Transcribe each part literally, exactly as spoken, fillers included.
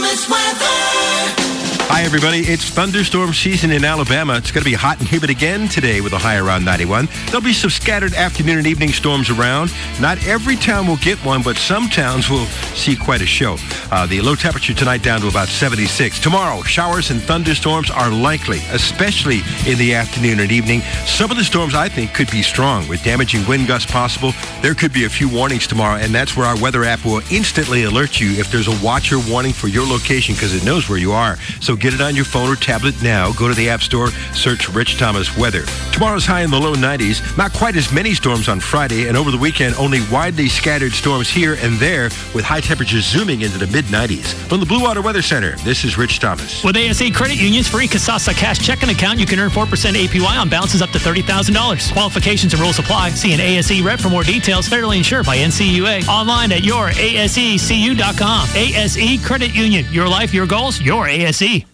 Thomas weather. Hi, everybody. It's thunderstorm season in Alabama. It's going to be hot and humid again today with a high around ninety-one. There'll be some scattered afternoon and evening storms around. Not every town will get one, but some towns will see quite a show. Uh, the low temperature tonight down to about seventy-six. Tomorrow, showers and thunderstorms are likely, especially in the afternoon and evening. Some of the storms, I think, could be strong with damaging wind gusts possible. There could be a few warnings tomorrow, and that's where our weather app will instantly alert you if there's a watcher warning for your location because it knows where you are. So get it on your phone or tablet now. Go to the App Store, search Rich Thomas Weather. Tomorrow's high in the low nineties. Not quite as many storms on Friday, and over the weekend, only widely scattered storms here and there with high temperatures zooming into the mid nineties. From the Blue Water Weather Center, this is Rich Thomas. With A S E Credit Union's free Kasasa Cash checking account, you can earn four percent A P Y on balances up to thirty thousand dollars. Qualifications and rules apply. See an A S E rep for more details. Federally insured by N C U A. Online at your A S E C U dot com. A S E Credit Union. Your life, your goals, your A S E.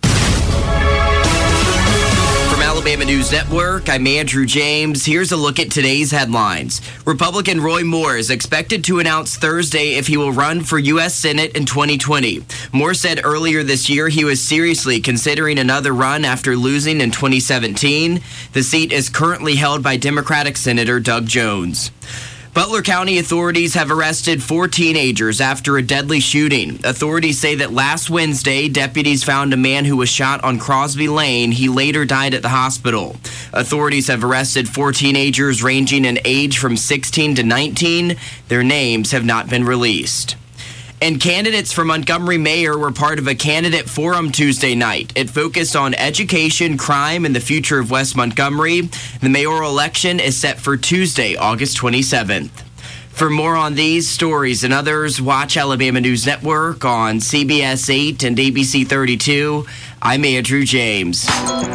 From Alabama News Network, I'm Andrew James. Here's a look at today's headlines. Republican Roy Moore is expected to announce Thursday if he will run for U S Senate in twenty twenty. Moore said earlier this year he was seriously considering another run after losing in twenty seventeen. The seat is currently held by Democratic Senator Doug Jones. Butler County authorities have arrested four teenagers after a deadly shooting. Authorities say that last Wednesday, deputies found a man who was shot on Crosby Lane. He later died at the hospital. Authorities have arrested four teenagers ranging in age from sixteen to nineteen. Their names have not been released. And candidates for Montgomery mayor were part of a candidate forum Tuesday night. It focused on education, crime, and the future of West Montgomery. The mayoral election is set for Tuesday, August twenty-seventh. For more on these stories and others, watch Alabama News Network on C B S eight and A B C thirty-two. I'm Andrew James.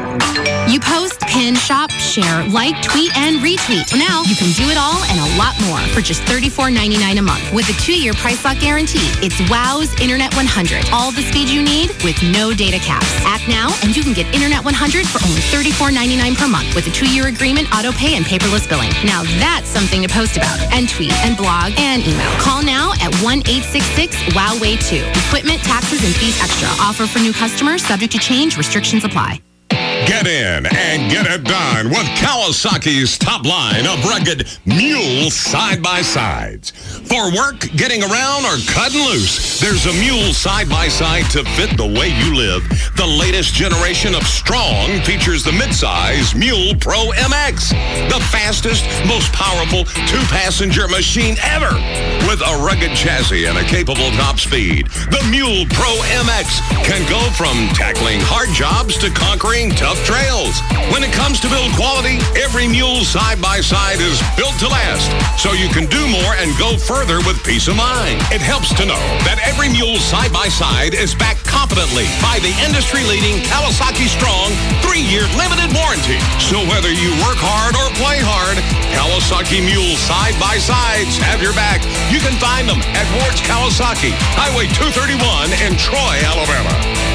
You post, pin, shop, share, like, tweet, and retweet. Well, now you can do it all and a lot more for just thirty-four ninety-nine a month. With a two-year price lock guarantee, it's Wow's Internet one hundred. All the speed you need with no data caps. Act now and you can get Internet one hundred for only thirty-four ninety-nine per month with a two-year agreement, auto pay, and paperless billing. Now that's something to post about and tweet and blog and email. Call now at one eight six six wow way two. Equipment, taxes, and fees extra. Offer for new customers subject to change. Restrictions apply. Get in and get it done with Kawasaki's top line of rugged mule side-by-sides. For work, getting around, or cutting loose, there's a mule side-by-side to fit the way you live. The latest generation of Strong features the midsize Mule Pro M X, the fastest, most powerful two-passenger machine ever. With a rugged chassis and a capable top speed, the Mule Pro M X can go from tackling hard jobs to conquering tough trails. When it comes to build quality, every mule side-by-side is built to last, so you can do more and go further with peace of mind. It helps to know that every mule side-by-side is backed confidently by the industry-leading Kawasaki Strong three-year limited warranty. So whether you work hard or play hard, Kawasaki Mule side-by-sides have your back. You can find them at Ward's Kawasaki, Highway two thirty-one in Troy, Alabama.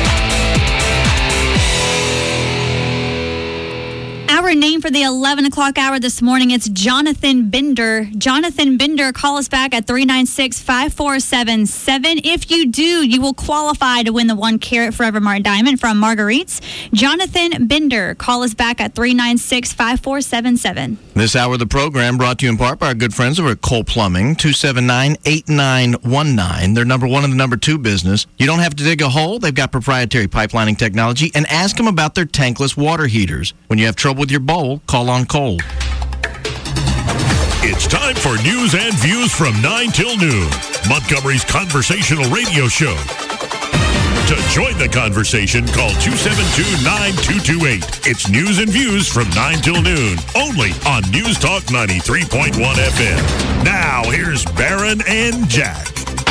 Our name for the eleven o'clock hour this morning, it's Jonathan Bender. Jonathan Bender, call us back at three nine six, five four seven seven. If you do, you will qualify to win the one carat Forever Mart diamond from Marguerite's. Jonathan Bender, call us back at three nine six, five four seven seven. This hour of the program brought to you in part by our good friends over at Cole Plumbing, two seven nine, eight nine one nine. They're number one in the number two business. You don't have to dig a hole. They've got proprietary pipelining technology. And ask them about their tankless water heaters. When you have trouble with your bowl, call on Cole. It's time for news and views from nine till noon. Montgomery's conversational radio show. To join the conversation, call two seven two, nine two two eight. It's news and views from nine till noon, only on News Talk ninety-three point one F M. Now, here's Barron and Jack.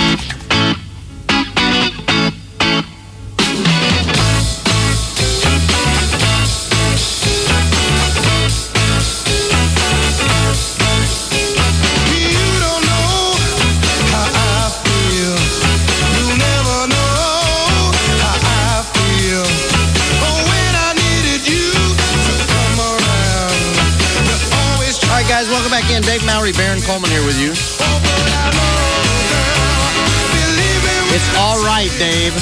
Welcome back in. Dave Mowry, Baron Coleman here with you. It's all right, Dave.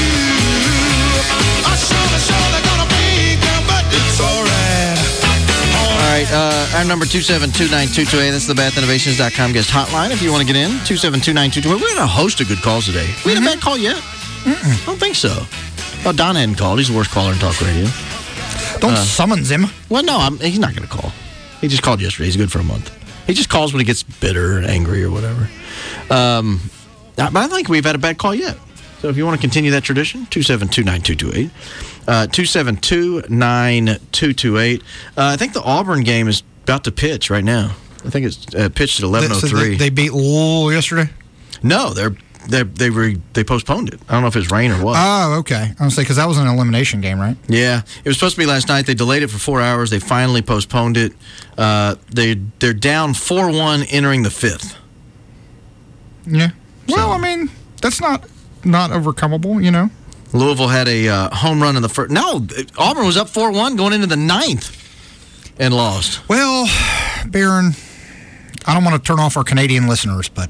All right, uh, our number two seven two nine two two eight. That's the bath innovations dot com guest hotline if you want to get in. two seven two nine two two eight. We're going to host a good calls today. We had mm-hmm. a bad call yet? Mm-mm. I don't think so. Oh, Don hadn't called. He's the worst caller in talk radio. Don't uh, summons him. Well, no, I'm, he's not going to call. He just called yesterday. He's good for a month. He just calls when he gets bitter and angry or whatever. Um, but I think we've had a bad call yet. So if you want to continue that tradition, two seven two nine two two eight. Uh, two seven two nine two two eight. Uh, I think the Auburn game is about to pitch right now. I think it's uh, pitched at eleven oh three. So they, they beat Louisville yesterday? No, they're, they're, they re, they postponed it. I don't know if it's rain or what. Oh, okay. I was going to say, because that was an elimination game, right? Yeah. It was supposed to be last night. They delayed it for four hours. They finally postponed it. Uh, they, they're down four one entering the fifth. Yeah. So. Well, I mean, that's not not overcomable, you know? Louisville had a uh, home run in the first. No, Auburn was up four one going into the ninth and lost. Well, Barron, I don't want to turn off our Canadian listeners, but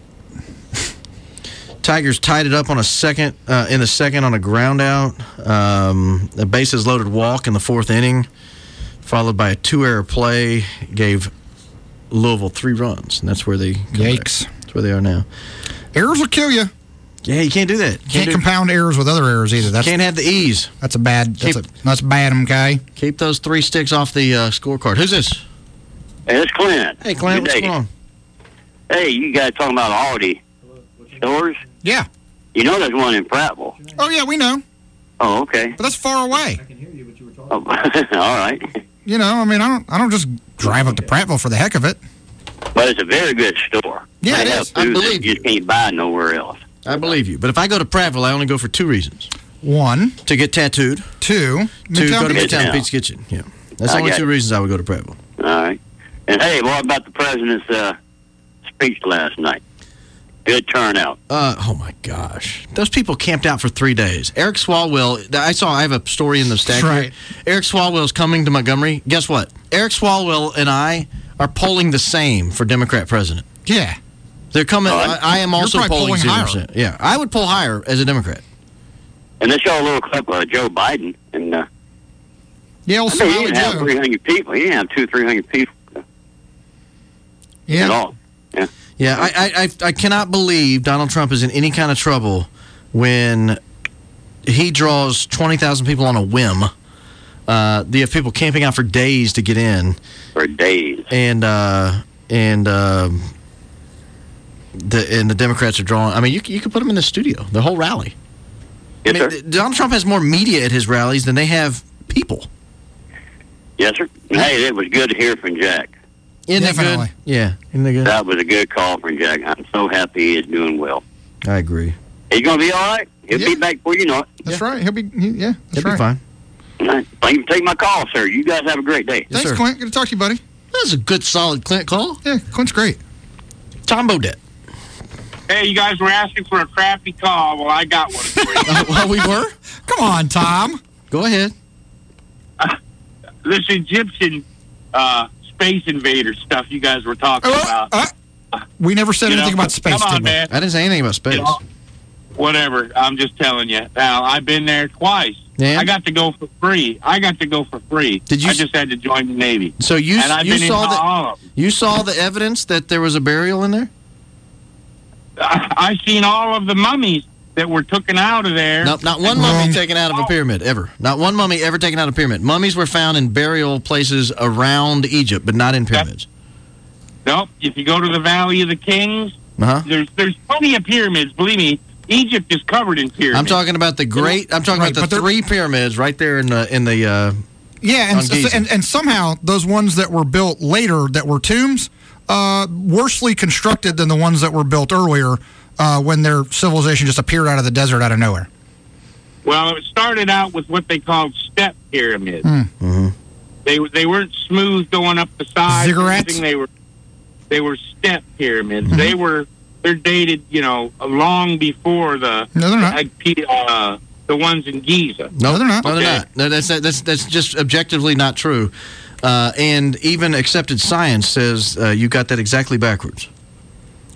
Tigers tied it up on a second uh, in the second on a ground out. Um, a bases loaded walk in the fourth inning, followed by a two-error play, gave Louisville three runs, and that's where they yikes. That's where they are now. Errors will kill you. Yeah, you can't do that. Can't, can't do, compound errors with other errors either. That's, can't have the ease. That's a bad. That's, keep, a, that's bad, okay? Keep those three sticks off the uh, scorecard. Who's this? Hey, it's Clint. Hey, Clint, Good what's day. going on? Hey, you guys talking about Aldi stores? Yeah. You know there's one in Prattville. Oh, yeah, we know. Oh, okay. But that's far away. I can hear you, but you were talking. Oh, all right. You know, I mean, I don't I don't just drive up to Prattville for the heck of it. But it's a very good store. Yeah, they it have is. food I believe that you just can't buy nowhere else. I believe you. But if I go to Prattville, I only go for two reasons. One. To get tattooed. Two. To go to Pizza. Midtown Pizza Kitchen. Yeah. That's I the only two it. reasons I would go to Prattville. All right. And, hey, what about the president's uh, speech last night? Good turnout. Uh, oh, my gosh. Those people camped out for three days. Eric Swalwell, I saw, I have a story in the stack. Right. Eric Swalwell's coming to Montgomery. Guess what? Eric Swalwell and I are polling the same for Democrat president. Yeah. They're coming. Oh, I, I am also polling, polling zero percent. higher. Yeah, I would poll higher as a Democrat. And they show a little clip of Joe Biden. And uh, yeah, well, I mean, he Smiley didn't have Joe. three hundred people. He didn't have two, three hundred people Yeah. at all. Yeah. Yeah, I, I, I, I cannot believe Donald Trump is in any kind of trouble when he draws twenty thousand people on a whim. Uh, you have people camping out for days to get in. For days. And uh, and um, the and the Democrats are drawing. I mean, you you could put them in the studio, the whole rally. Yes, I mean, sir. Donald Trump has more media at his rallies than they have people. Yes, sir. And, hey, it was good to hear from Jack. Isn't that Definitely. good? Yeah, isn't that good? That was a good call from Jack. I'm so happy he is doing well. I agree. He's going to be all right. He'll Yeah. be back before you know it. That's right. He'll be, he, yeah, that's He'll right. be fine. All right. Thank you for taking my call, sir. You guys have a great day. Yes, Thanks, sir. Clint. Good to talk to you, buddy. That was a good, solid Clint call. Yeah, Clint's great. Tom Bodette. Hey, you guys were asking for a crappy call. Well, I got one for you. Uh, well, we were. Come on, Tom. Go ahead. Uh, this Egyptian uh, space invader stuff you guys were talking Uh, about. uh, we never said You anything know, about space, Come on, did we? man. I didn't say anything about space. You know, whatever. I'm just telling you. Now, I've been there twice. Yeah? I got to go for free. I got to go for free. Did you I s- just had to join the Navy. So you and I've you been saw in the all of them. you saw the evidence that there was a burial in there? I, I seen all of the mummies that were taken out of there. No, not one Wrong. mummy taken out of a pyramid ever. Not one mummy ever taken out of a pyramid. Mummies were found in burial places around Egypt, but not in pyramids. Nope. If you go to the Valley of the Kings, Uh huh. there's there's plenty of pyramids. Believe me, Egypt is covered in pyramids. I'm talking about the great. I'm talking Right, about but the they're- three pyramids right there in the in the. Uh, Yeah, and, On so, Giza. and and somehow those ones that were built later that were tombs, uh, worsely constructed than the ones that were built earlier uh, when their civilization just appeared out of the desert out of nowhere. Well, it started out with what they called step pyramids. Hmm. mhm. They they weren't smooth going up the sides. or Ziggurats? anything. They were they were step pyramids. Mm-hmm. They were they're dated, you know, long before the No, they're not. uh, the ones in Giza. No, they're not. No, they're Okay. not. No, that's that's that's just objectively not true. Uh, and even accepted science says uh, you got that exactly backwards.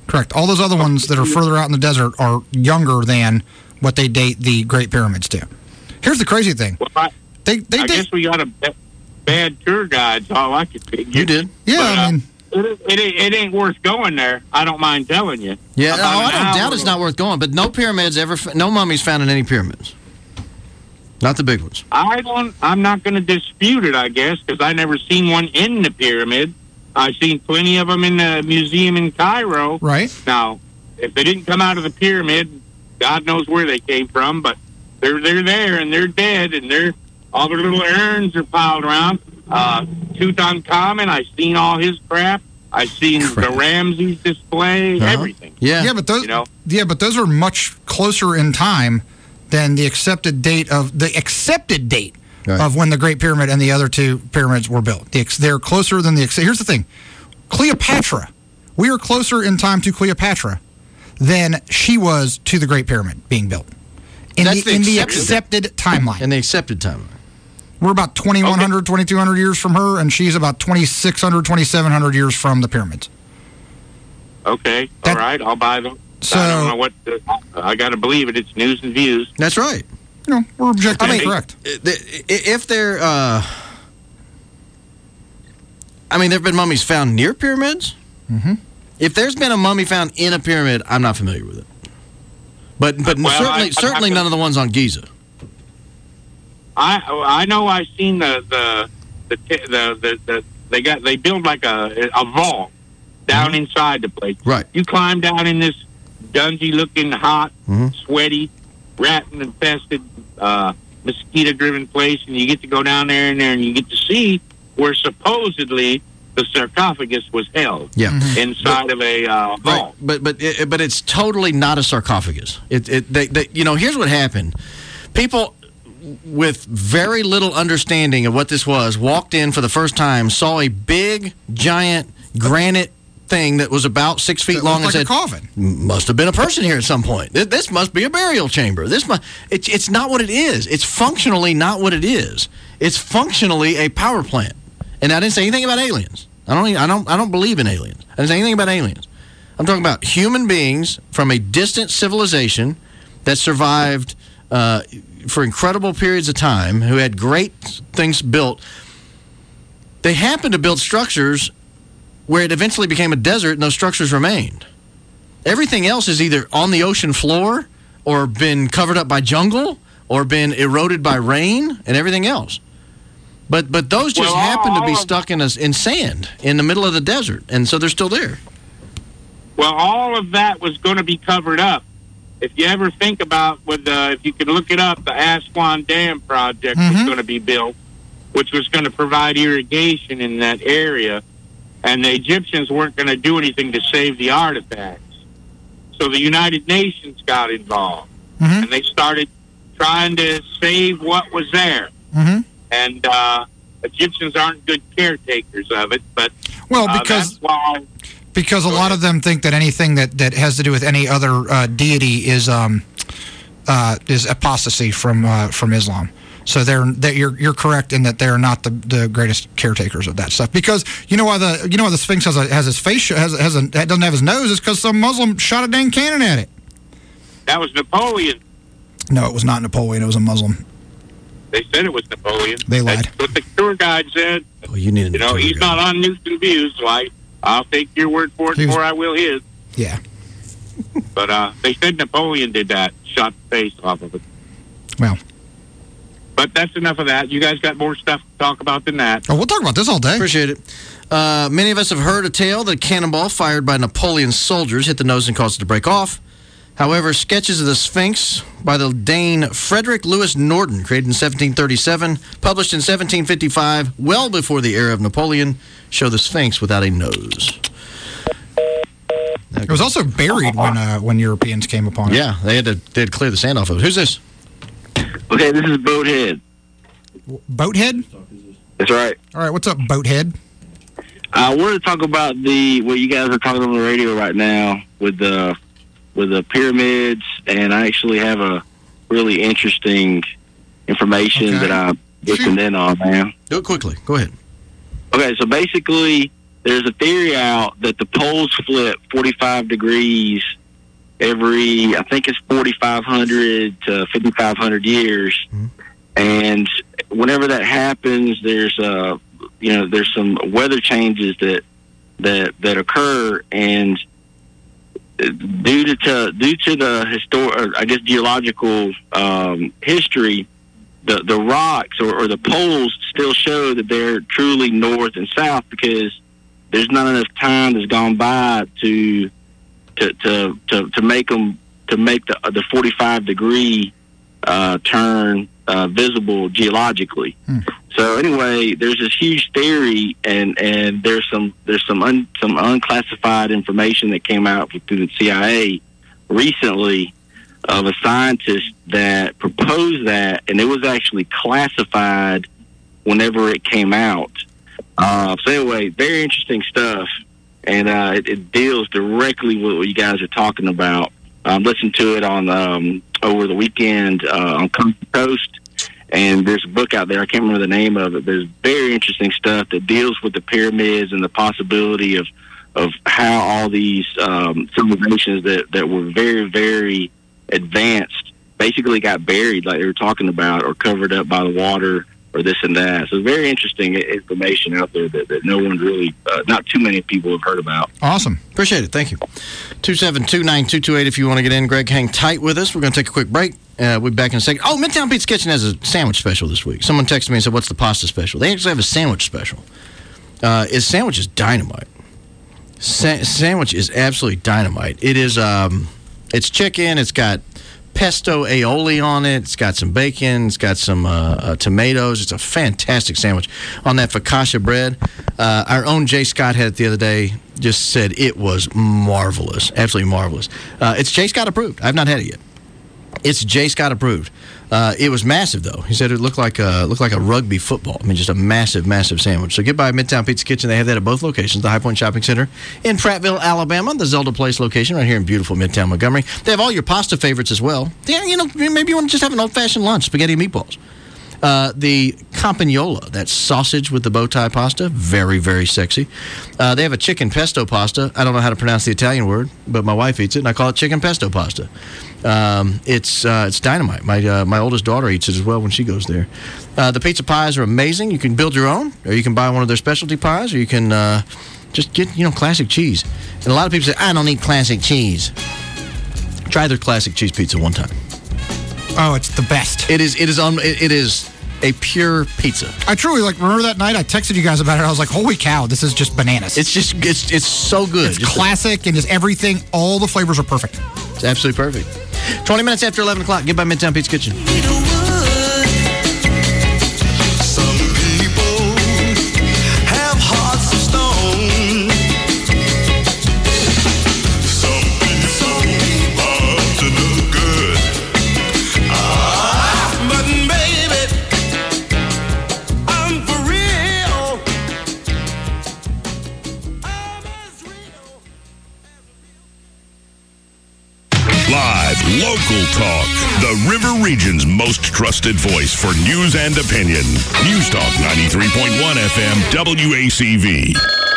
Correct. All those other ones that are further out in the desert are younger than what they date the Great Pyramids to. Here's the crazy thing. Well, I, they, they I date, guess we got a b- bad tour guide, all I could figure. You did. Yeah, but, I uh, mean... It, it, it ain't worth going there. I don't mind telling you. Yeah, no, About I an don't doubt hour- it's not worth going, but no pyramids ever, no mummies found in any pyramids. Not the big ones. I don't. I'm not going to dispute it, I guess, because I never seen one in the pyramid. I've seen plenty of them in the museum in Cairo. Right. Now, if they didn't come out of the pyramid, God knows where they came from, but they're they're there and they're dead and they're all their little urns are piled around. Uh, Tutankhamun, I've seen all his crap. I've seen crap. the Ramses display, uh-huh. everything. Yeah, yeah, but those, you know? yeah, but those are much closer in time than the accepted date of the accepted date right. of when the Great Pyramid and the other two pyramids were built. The, they're closer than the. Here's the thing, Cleopatra. We are closer in time to Cleopatra than she was to the Great Pyramid being built in, the, the, in the accepted, accepted timeline. In the accepted timeline. We're about twenty-one hundred, okay. twenty-two hundred years from her, and she's about twenty-six hundred, twenty-seven hundred years from the pyramids. Okay, that, all right, I'll buy them. So, I don't know what the, I got to believe it. It's news and views. That's right. You know, we're objectively I mean, correct. If they're, uh, I mean, there have been mummies found near pyramids. Mm-hmm. If there's been a mummy found in a pyramid, I'm not familiar with it. But but well, certainly I, certainly I, I, none of the ones on Giza. I I know I've seen the the the the, the, the they got they build like a a vault down mm-hmm. inside the place. Right. You climb down in this dungy looking, hot, mm-hmm. sweaty, rat infested, uh, mosquito driven place, and you get to go down there and there, and you get to see where supposedly the sarcophagus was held. Yeah. Mm-hmm. Inside but, of a uh, vault. Right. But but it, but it's totally not a sarcophagus. It it they, they, you know here's what happened. People with very little understanding of what this was walked in for the first time, saw a big giant granite thing that was about six feet that long, and like said, a coffin. "Must have been a person here at some point. This, this must be a burial chamber. This must." It's it's not what it is. It's functionally not what it is. It's functionally a power plant. And I didn't say anything about aliens. I don't. I don't. I don't believe in aliens. I didn't say anything about aliens. I'm talking about human beings from a distant civilization that survived uh, for incredible periods of time, who had great things built. They happened to build structures where it eventually became a desert, and those structures remained. Everything else is either on the ocean floor, or been covered up by jungle, or been eroded by rain, and everything else. But but those just well, happen to be of, stuck in a, in sand in the middle of the desert, and so they're still there. Well, all of that was going to be covered up. If you ever think about, with the, if you can look it up, the Aswan Dam project mm-hmm. was going to be built, which was going to provide irrigation in that area, and the Egyptians weren't going to do anything to save the artifacts. So the United Nations got involved, mm-hmm. and they started trying to save what was there. Mm-hmm. And uh, Egyptians aren't good caretakers of it, but well, uh, because that's why. Because a lot of them think that anything that, that has to do with any other uh, deity is um, uh, is apostasy from uh, from Islam. So they're that you're you're correct in that they're not the, the greatest caretakers of that stuff. Because you know why the you know why the Sphinx has a, has his face has has a, doesn't have his nose is because some Muslim shot a dang cannon at it. That was Napoleon. No, it was not Napoleon. It was a Muslim. They said it was Napoleon. They lied. That's what the tour guide said. Oh, you need. You know, he's guide. not on News and Views, so I I'll take your word for it was, before I will his. Yeah. But uh, they said Napoleon did that, shot the face off of it. Well. But that's enough of that. You guys got more stuff to talk about than that. Oh, we'll talk about this all day. Appreciate it. Uh, many of us have heard a tale that a cannonball fired by Napoleon's soldiers hit the nose and caused it to break off. However, sketches of the Sphinx by the Dane Frederick Louis Norden, created in seventeen thirty-seven, published in seventeen fifty-five, well before the era of Napoleon, show the Sphinx without a nose. It was also buried when uh, when Europeans came upon it. Yeah, they had to they had to clear the sand off of it. Who's this? Okay, this is Boathead. Boathead? That's right. All right, what's up, Boathead? I wanted to talk about the what you guys are talking on the radio right now with the with the pyramids, and I actually have a really interesting information okay. that I listened in on, man. Do it quickly. Go ahead. Okay, so basically, there's a theory out that the poles flip forty-five degrees every, I think it's forty-five hundred to fifty-five hundred years. Mm-hmm. And whenever that happens, there's uh, you know, there's some weather changes that that that occur, and due to, to due to the histor- I guess geological um, history, the the rocks or, or the poles still show that they're truly north and south, because there's not enough time that's gone by to to to to, to make them to make the the forty-five degree uh, turn uh, visible geologically. Hmm. So anyway, there's this huge theory, and, and there's some there's some un, some unclassified information that came out through the C I A recently of a scientist that proposed that, and it was actually classified whenever it came out. Uh, so anyway, very interesting stuff, and uh, it, it deals directly with what you guys are talking about. Um, listened to it on um, over the weekend uh, on Coast to Coast. And there's a book out there, I can't remember the name of it, but it's very interesting stuff that deals with the pyramids and the possibility of of how all these um, civilizations that, that were very, very advanced basically got buried, like they were talking about, or covered up by the water or this and that. So very interesting information out there that, that no one really, uh, not too many people have heard about. Awesome. Appreciate it. Thank you. two seven two, nine two two eight if you want to get in. Greg, hang tight with us. We're going to take a quick break. Uh, we'll be back in a second. Oh, Midtown Pizza Kitchen has a sandwich special this week. Someone texted me and said, what's the pasta special? They actually have a sandwich special. Uh, his sandwich is dynamite. Sa- sandwich is absolutely dynamite. It is, um, it's chicken. It's got pesto aioli on it. It's got some bacon. It's got some uh, uh, tomatoes. It's a fantastic sandwich on that focaccia bread. Uh, our own Jay Scott had it the other day. Just said it was marvelous. Absolutely marvelous. Uh, it's Jay Scott approved. I've not had it yet. It's Jay Scott approved. Uh, it was massive, though. He said it looked like a, looked like a rugby football. I mean, just a massive, massive sandwich. So get by Midtown Pizza Kitchen. They have that at both locations, the High Point Shopping Center in Prattville, Alabama, the Zelda Place location right here in beautiful Midtown Montgomery. They have all your pasta favorites as well. Yeah, you know, maybe you want to just have an old-fashioned lunch, spaghetti and meatballs. Uh, the campagnola, that sausage with the bow tie pasta, very, very sexy. Uh, they have a chicken pesto pasta. I don't know how to pronounce the Italian word, but my wife eats it, and I call it chicken pesto pasta. Um, it's uh, it's dynamite. My uh, my oldest daughter eats it as well when she goes there. Uh, the pizza pies are amazing. You can build your own, or you can buy one of their specialty pies, or you can uh, just get, you know, classic cheese. And a lot of people say, I don't need classic cheese. Try their classic cheese pizza one time. Oh, it's the best. It is. It is on. It, it is a pure pizza. I truly like. Remember that night I texted you guys about it. I was like, "Holy cow, this is just bananas." It's just. It's. It's so good. It's just classic and just everything. All the flavors are perfect. It's absolutely perfect. Twenty minutes after eleven o'clock. Get by Midtown Pizza Kitchen. Local Talk, the River Region's most trusted voice for news and opinion. News Talk ninety-three point one F M W A C V.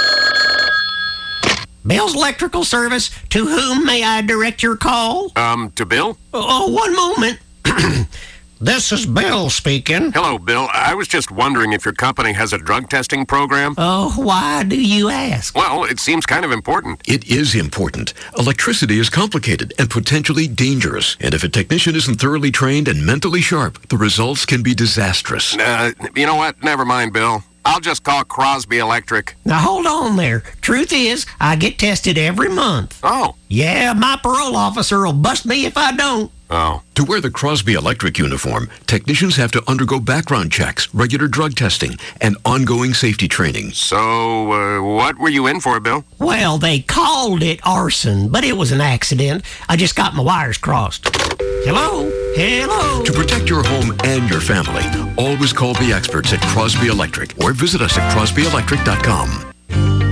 Bill's Electrical Service, to whom may I direct your call? Um, to Bill? Oh, one moment. This is Bill speaking. Hello, Bill. I was just wondering if your company has a drug testing program. Oh, why do you ask? Well, it seems kind of important. It is important. Electricity is complicated and potentially dangerous. And if a technician isn't thoroughly trained and mentally sharp, the results can be disastrous. Uh, you know what? Never mind, Bill. I'll just call Crosby Electric. Now, hold on there. Truth is, I get tested every month. Oh. Yeah, my parole officer will bust me if I don't. Oh. To wear the Crosby Electric uniform, technicians have to undergo background checks, regular drug testing, and ongoing safety training. So, uh, what were you in for, Bill? Well, they called it arson, but it was an accident. I just got my wires crossed. Hello? Hello? To protect your home and your family, always call the experts at Crosby Electric or visit us at crosby electric dot com.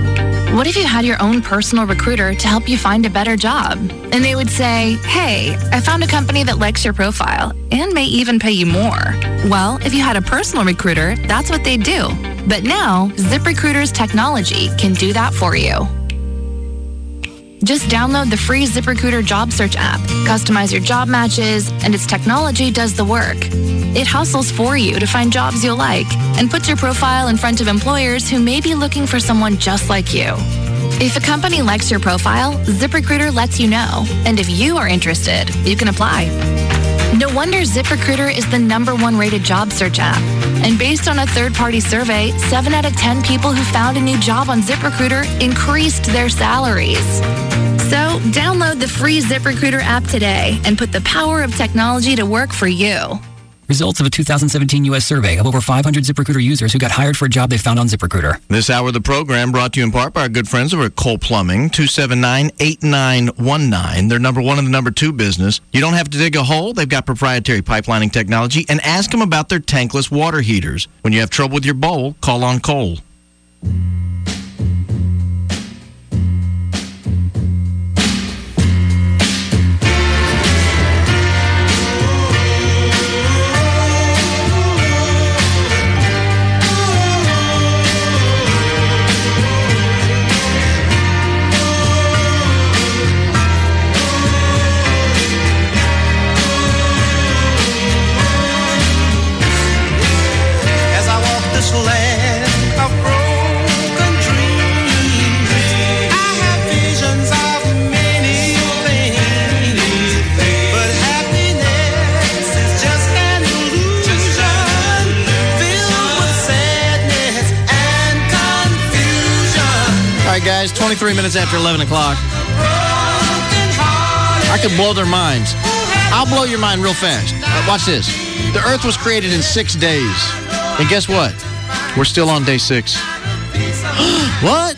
What if you had your own personal recruiter to help you find a better job? And they would say, hey, I found a company that likes your profile and may even pay you more. Well, if you had a personal recruiter, that's what they'd do. But now, ZipRecruiter's technology can do that for you. Just download the free ZipRecruiter job search app, customize your job matches, and its technology does the work. It hustles for you to find jobs you'll like and puts your profile in front of employers who may be looking for someone just like you. If a company likes your profile, ZipRecruiter lets you know. And if you are interested, you can apply. No wonder ZipRecruiter is the number one rated job search app. And based on a third-party survey, seven out of ten people who found a new job on ZipRecruiter increased their salaries. So download the free ZipRecruiter app today and put the power of technology to work for you. Results of a two thousand seventeen U S survey of over five hundred ZipRecruiter users who got hired for a job they found on ZipRecruiter. This hour of the program brought to you in part by our good friends over at Cole Plumbing, two seven nine, eight nine one nine. They're number one in the number two business. You don't have to dig a hole. They've got proprietary pipelining technology. And ask them about their tankless water heaters. When you have trouble with your bowl, call on Cole. Guys, twenty-three minutes after eleven o'clock. I could blow their minds. I'll blow your mind real fast. Uh, watch this. The Earth was created in six days. And guess what? We're still on day six. What?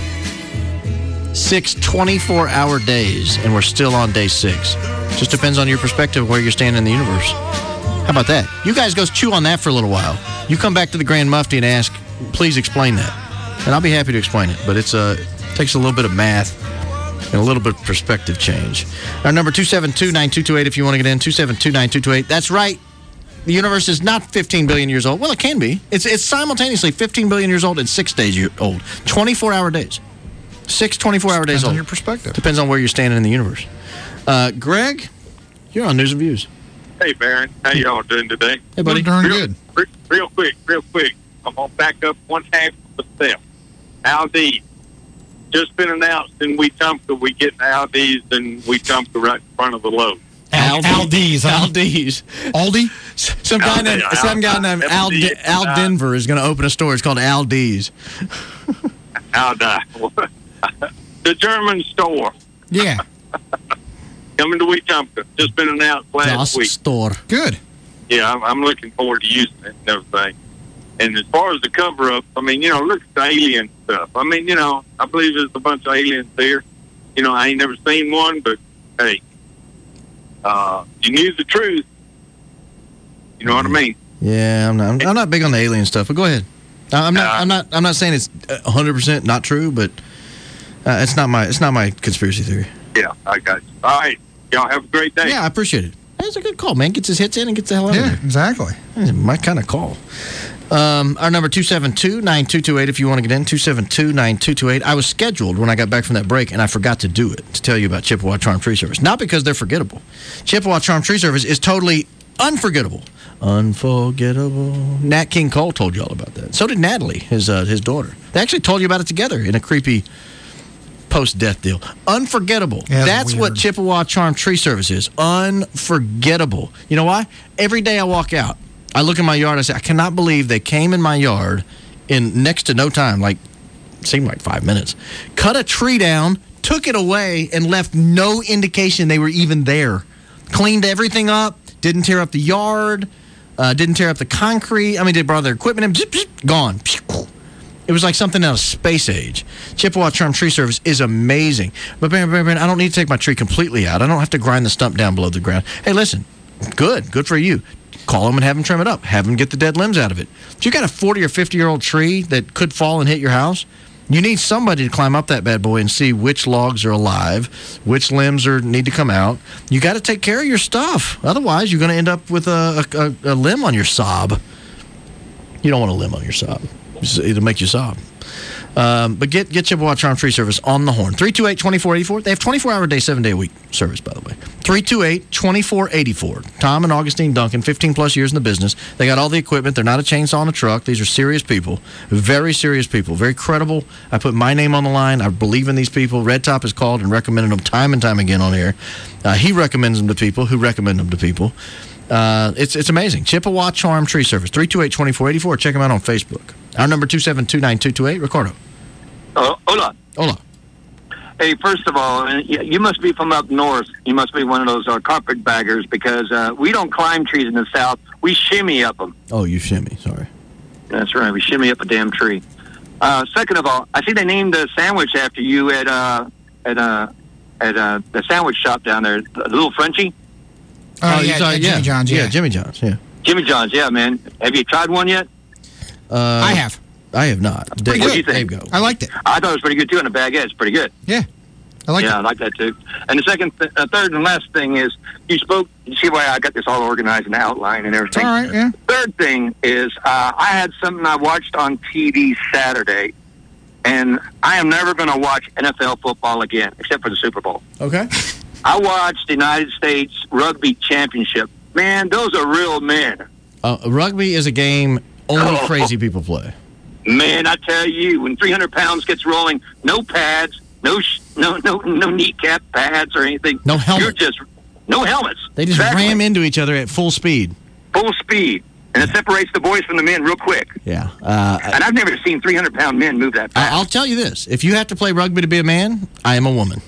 Six twenty-four hour days, and we're still on day six. Just depends on your perspective of where you're standing in the universe. How about that? You guys go chew on that for a little while. You come back to the Grand Mufti and ask, please explain that. And I'll be happy to explain it, but it's uh, it takes a little bit of math and a little bit of perspective change. Our number two seven two, nine two two eight if you want to get in, two seven two, nine two two eight. That's right. The universe is not fifteen billion years old. Well, it can be. It's it's simultaneously fifteen billion years old and six days old. twenty-four hour days. Six twenty-four hour days old. Depends on your perspective. Depends on where you're standing in the universe. Uh, Greg, you're on News and Views. Hey, Baron. How y'all doing today? Hey, buddy. Darn real, good. Real, real quick, real quick. I'm going to back up one half of the step. Aldi. Just been announced in Wetumpka. We get Aldi's in Wetumpka right in front of the Lowe's. Al- Aldi's. Huh? Aldi's. Aldi? Some guy named, some guy named Al, D- Al Denver is going to open a store. It's called Aldi's. Aldi. The German store. Yeah. Coming to Wetumpka. Just been announced last Das week. store. Good. Yeah, I'm, I'm looking forward to using it and everything. And as far as the cover-up, I mean, you know, look at the alien stuff. I mean, you know, I believe there's a bunch of aliens there. You know, I ain't never seen one, but, hey, uh, you knew the truth. You know what I mean? Yeah, I'm not. I'm, I'm not big on the alien stuff. But go ahead. I'm not. Uh, I'm not. I'm not saying it's one hundred percent not true, but uh, it's not my. It's not my conspiracy theory. Yeah, I got you. All right, y'all have a great day. Yeah, I appreciate it. That's a good call, man. Gets his hits in and gets the hell out Yeah, of there. exactly. That's my kind of call. Um, our number two seven two, nine two two eight if you want to get in, two seven two, nine two two eight. I was scheduled when I got back from that break, and I forgot to do it, to tell you about Chippewa Charm Tree Service. Not because they're forgettable. Chippewa Charm Tree Service is totally unforgettable. Unforgettable. Nat King Cole told you all about that. So did Natalie, his uh, his daughter. They actually told you about it together in a creepy post-death deal. Unforgettable. Yeah, that's weird. what Chippewa Charm Tree Service is. Unforgettable. You know why? Every day I walk out, I look in my yard, I say, I cannot believe they came in my yard in next to no time, like, seemed like five minutes, cut a tree down, took it away, and left no indication they were even there. Cleaned everything up, didn't tear up the yard, uh, didn't tear up the concrete. I mean, they brought their equipment in, zip, zip, gone. It was like something out of space age. Chippewa Charm Tree Service is amazing. But, Baron, Baron, Baron, I don't need to take my tree completely out. I don't have to grind the stump down below the ground. Hey, listen, good, good for you. Call them and have them trim it up. Have them get the dead limbs out of it. If you got a forty or fifty-year-old tree that could fall and hit your house, You need somebody to climb up that bad boy and see which logs are alive, which limbs are need to come out. You got to take care of your stuff. Otherwise, you're going to end up with a, a, a limb on your sob. You don't want a limb on your sob. It'll make you sob. Um, but get get Chippewa Charm Tree Service on the horn. three two eight, two four eight four. They have twenty-four hour a day, seven day a week service, by the way. three two eight, two four eight four. Tom and Augustine Duncan, fifteen plus years in the business. They got all the equipment. They're not a chainsaw on a truck. These are serious people. Very serious people. Very credible. I put my name on the line. I believe in these people. Red Top has called and recommended them time and time again on air. Uh, he recommends them to people who recommend them to people. Uh, it's it's amazing. Chippewa Charm Tree Service, three two eight, two four eight four. Check them out on Facebook. Our number, two seven two, nine two two eight. Ricardo. Uh, hola. Hola. Hey, first of all, uh, you you must be from up north. You must be one of those uh, carpetbaggers because uh, we don't climb trees in the south. We shimmy up them. Oh, you shimmy. Sorry. That's right. We shimmy up a damn tree. Uh, second of all, I see they named the sandwich after you at uh, at uh, at uh, the sandwich shop down there, the Little Frenchie. Oh, Oh, yeah, you talking- Jimmy yeah. John's, yeah. Yeah, Jimmy John's, yeah. Jimmy John's, yeah, man. Have you tried one yet? Uh, I have. I have not. pretty Dave, good. Dave, go. I liked it. I thought it was pretty good too, and a baguette. It's pretty good. Yeah, I like yeah, it. I like that too. And the second, th- uh, third, and last thing is you spoke. You see why I got this all organized and outlined and everything. All right, yeah. Third thing is uh, I had something I watched on T V Saturday, and I am never going to watch N F L football again, except for the Super Bowl. Okay. I watched the United States Rugby Championship. Man, those are real men. Uh, rugby is a game only Oh. crazy people play. Man, I tell you, when three hundred pounds gets rolling, no pads, no sh- no no no kneecap pads or anything. No helmet. You're just no helmets. They just Exactly. ram into each other at full speed. Full speed, and it separates the boys from the men real quick. Yeah. Uh, And I've never seen three hundred pound men move that fast. I, I'll tell you this. If you have to play rugby to be a man, I am a woman.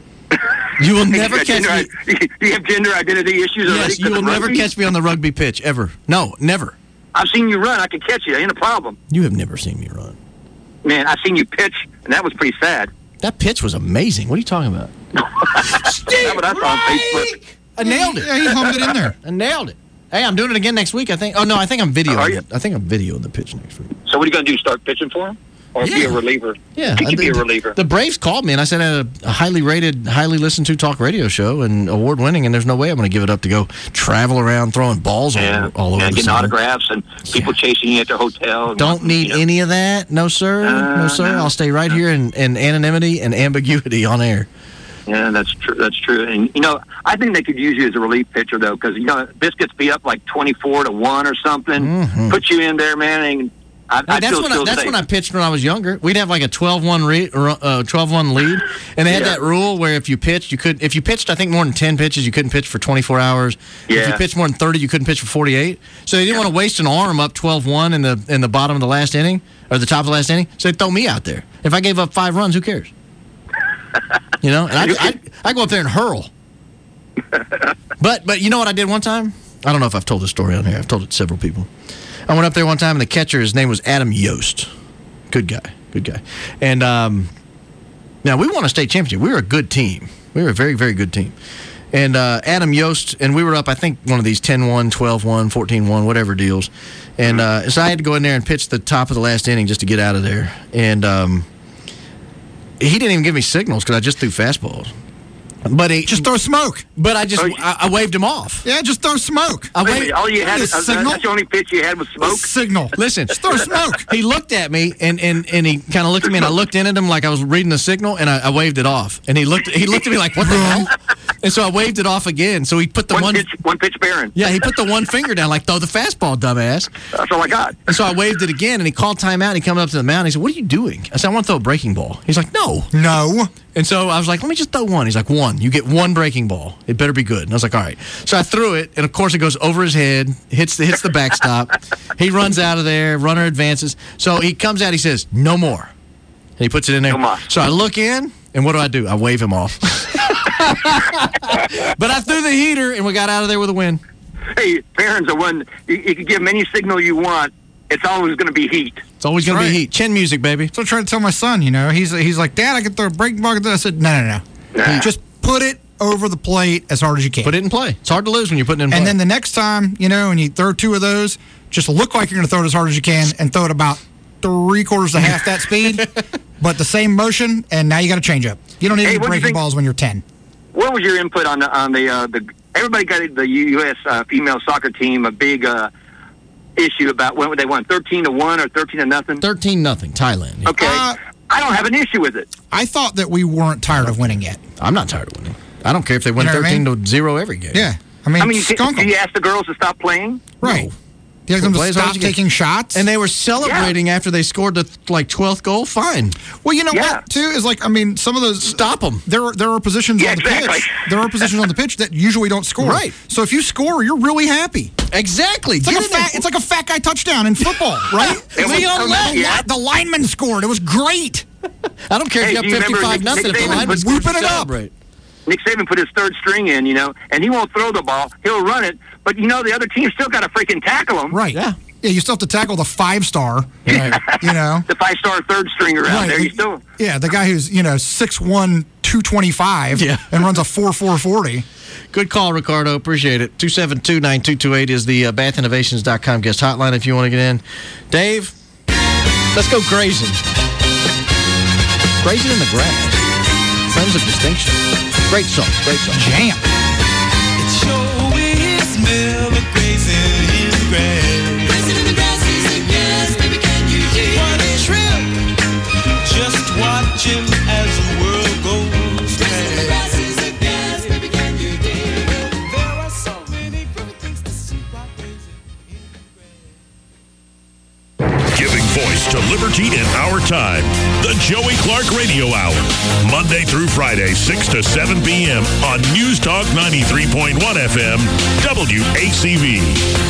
You will never you catch gender, me. Do you have gender identity issues already? Yes, you 'cause will of never rugby? catch me on the rugby pitch, ever. No, never. I've seen you run. I can catch you. Ain't a problem. You have never seen me run. Man, I've seen you pitch, and that was pretty sad. That pitch was amazing. What are you talking about? That's what I saw on Facebook. I nailed it. Yeah, he hummed it in there. I nailed it. Hey, I'm doing it again next week, I think. Oh, no, I think I'm videoing Are you? it. I think I'm videoing the pitch next week. So what are you going to do? Start pitching for him, or be Yeah. a reliever? Yeah. Can you I- be a the- reliever? The Braves called me, and I said I had a, a highly rated, highly listened to talk radio show and award winning, and there's no way I'm going to give it up to go travel around throwing balls all, Yeah, all over and the getting city. autographs and people chasing you at the hotel. Don't need any of that. No, sir. Uh, no, sir. I'll stay right here in, in anonymity and ambiguity on air. Yeah, that's true. That's true. And you know, I think they could use you as a relief pitcher though, because you know, Biscuits be up like twenty-four to one or something. Mhm. Put you in there, man. And I, Hey, I that's feel when I, still that's safe. when I pitched when I was younger. We'd have like a twelve one re, uh, twelve one lead, and they had Yeah. that rule where if you pitched, you could if you pitched I think more than ten pitches, you couldn't pitch for twenty-four hours. If you Yeah. pitched more than thirty, you couldn't pitch for forty-eight. So they didn't want to waste an arm up twelve one in the in the bottom of the last inning or the top of the last inning. So they throw me out there. If I gave up five runs, who cares? You know, and I I I go up there and hurl. But but you know what I did one time? I don't know if I've told this story on here. I've told it to several people. I went up there one time, and the catcher, his name was Adam Yost. Good guy, good guy. And um, now we won a state championship. We were a good team. We were a very, very good team. And uh, Adam Yost, and we were up, I think, one of these ten one, twelve one, fourteen one, whatever deals. And uh, so I had to go in there and pitch the top of the last inning just to get out of there. And um, he didn't even give me signals because I just threw fastballs. But he Just throw smoke. But I just I, I waved him off. Yeah, just throw smoke. I Wait a waved, minute, all you had What is is uh, signal? that's the only pitch you had was smoke. Signal. Listen, Just throw smoke. he looked at me and, and, and he kind of looked at me and I looked in at him like I was reading the signal and I, I waved it off. And he looked he looked at me like, what the hell? And so I waved it off again. So he put the One, one, pitch, one pitch Baron. yeah, he put the one finger down like, throw the fastball, dumbass. That's all I got. And so I waved it again and he called timeout and he comes up to the mound. He said, what are you doing? I said, I want to throw a breaking ball. He's like, no. No. And so I was like, let me just throw one. He's like, one. You get one breaking ball. It better be good. And I was like, all right. So I threw it, and of course it goes over his head, hits the hits the backstop. He runs out of there. Runner advances. So he comes out. He says, no more. And he puts it in there. No more. So I look in, and what do I do? I wave him off. But I threw the heater, and we got out of there with a win. Hey, Baron's the one. You, you can give him any signal you want. It's always going to be heat. It's always going That's to be right. heat. Chin music, baby. So I tried to tell my son, you know, he's he's like, Dad, I can throw a breaking ball. I said, no, no, no. Nah. Just put it over the plate as hard as you can. Put it in play. It's hard to lose when you're putting it in play. And then the next time, you know, and you throw two of those, just look like you're going to throw it as hard as you can and throw it about three quarters to half that speed. but the same motion, and now you got to change up. You don't need Hey, any what do you breaking think- balls when you're ten. What was your input on the on the uh, the? Everybody got the U S uh, female soccer team a big uh, issue about when they won thirteen to one or thirteen to nothing. Thirteen nothing, Thailand. Okay, Uh, I don't have an issue with it. I thought that we weren't tired of winning yet. I'm not tired of winning. I don't care if they win You know what I thirteen mean? to zero every game. Yeah. I mean, I mean, you, skunk do 'em. you ask the girls to stop playing? Right. You ask them to Play as hard stop as you can. taking shots. And they were celebrating after they scored the like twelfth goal. Fine. Well, you know Yeah. what, too, is like, I mean, some of those... Stop them. There are, there are positions Yeah, on the exactly. pitch. There are positions on the pitch that usually don't score. Right. So if you score, you're really happy. Exactly. It's like, a Get in there. fat, it's like a fat guy touchdown in football, right? It was- Leon Lett, yeah. the lineman scored. It was great. I don't care Hey, if you do you have remember fifty-five nothing Nick if the Saban line was was whooping it up? celebrate. Nick Saban put his third string in, you know, and he won't throw the ball. He'll run it, but you know the other team still got to freaking tackle him. Right. Yeah. Yeah, you still have to tackle the five-star, Right. you know. The five-star third stringer out Right. there. You still. Yeah, the guy who's, you know, six one, two twenty-five Yeah. and runs a four four forty. Good call, Ricardo. Appreciate it. two seven two, nine two two eight is the uh, bath innovations dot com guest hotline if you want to get in. Dave, let's go grazing. Grazing in the grass. Friends of distinction. Great song. Great song. Jam. It sure is never grazing in the grass. Grazing in the grass is a gas, baby, can you hear? What a trip! Just watching as the world goes past. Grazing in the grass is a gas, baby, can you hear? There are so many good things to see while grazing in the grass. Giving voice to liberty in our time. The Joey Clark Radio Hour. Monday through Friday, six to seven p.m. on News Talk ninety-three point one F M, W A C V.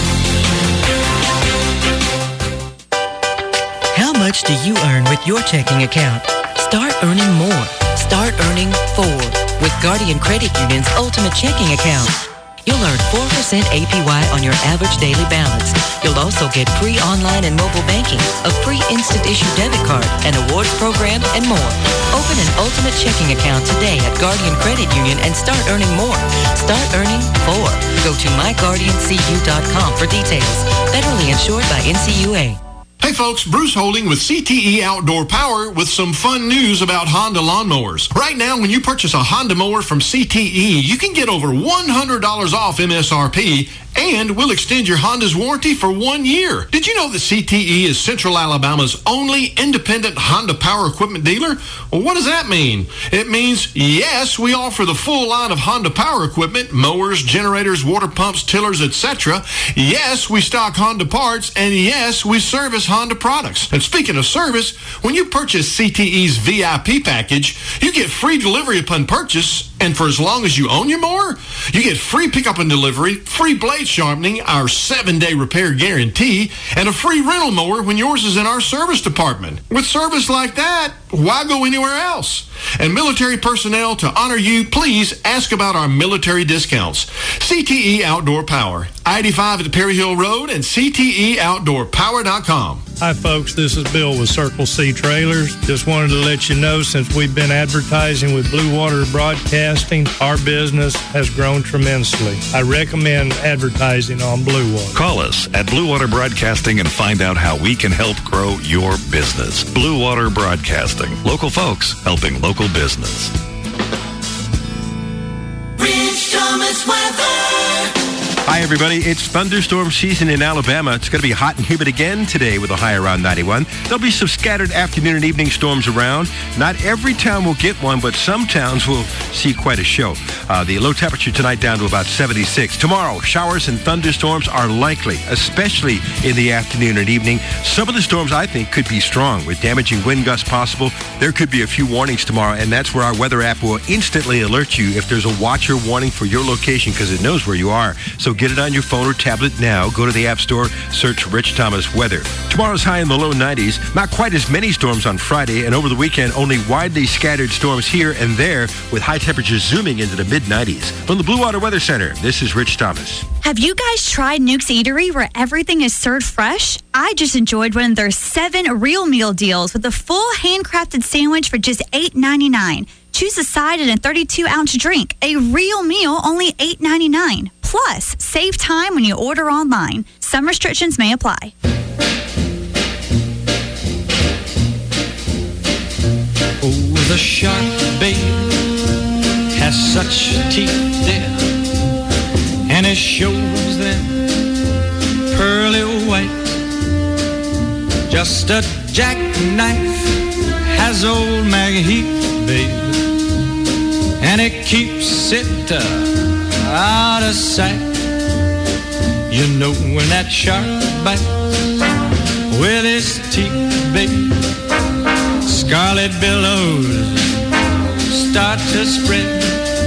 How much do you earn with your checking account? Start earning more. Start earning four with Guardian Credit Union's Ultimate Checking Account. You'll earn four percent A P Y on your average daily balance. You'll also get free online and mobile banking, a free instant issue debit card, an awards program, and more. Open an Ultimate Checking Account today at Guardian Credit Union and start earning more. Start earning four. Go to my guardian c u dot com for details. Federally insured by N C U A. Hey folks, Bruce Holding with C T E Outdoor Power with some fun news about Honda lawnmowers. Right now, when you purchase a Honda mower from C T E, you can get over one hundred dollars off M S R P, and we'll extend your Honda's warranty for one year. Did you know that C T E is Central Alabama's only independent Honda power equipment dealer? Well, what does that mean? It means, yes, we offer the full line of Honda power equipment, mowers, generators, water pumps, tillers, et cetera. Yes, we stock Honda parts, and yes, we service Honda products. And speaking of service, when you purchase C T E's V I P package, you get free delivery upon purchase, and for as long as you own your mower, you get free pickup and delivery, free blade sharpening, our seven-day repair guarantee, and a free rental mower when yours is in our service department. With service like that, why go anywhere else? And military personnel, to honor you, please ask about our military discounts. C T E Outdoor Power, I eighty-five at Perry Hill Road, and C T E outdoor power dot com. Hi, folks. This is Bill with Circle C Trailers. Just wanted to let you know, since we've been advertising with Blue Water Broadcasting, our business has grown tremendously. I recommend advertising on Blue Water. Call us at Blue Water Broadcasting and find out how we can help grow your business. Blue Water Broadcasting. Local folks helping local business. Rich Thomas weather. Hi, everybody. It's thunderstorm season in Alabama. It's going to be hot and humid again today with a high around ninety-one. There'll be some scattered afternoon and evening storms around. Not every town will get one, but some towns will see quite a show. Uh, the low temperature tonight down to about seventy-six. Tomorrow, showers and thunderstorms are likely, especially in the afternoon and evening. Some of the storms, I think, could be strong with damaging wind gusts possible. There could be a few warnings tomorrow, and that's where our weather app will instantly alert you if there's a watch or warning for your location because it knows where you are. So get it on your phone or tablet now. Go to the App Store, search Rich Thomas Weather. Tomorrow's high in the low nineties. Not quite as many storms on Friday, and over the weekend, only widely scattered storms here and there with high temperatures zooming into the mid nineties. From the Blue Water Weather Center, this is Rich Thomas. Have you guys tried Nuke's Eatery where everything is served fresh? I just enjoyed one of their seven real meal deals with a full handcrafted sandwich for just eight ninety-nine. Choose a side and a thirty-two ounce drink. A real meal, only eight ninety-nine. Plus, save time when you order online. Some restrictions may apply. The shark, babe, has such teeth, dear, and it shows them pearly white. Just a jackknife has old Maggie Heath, babe, and it keeps it uh, out of sight. You know when that shark bites with his teeth, babe, scarlet billows start to spread.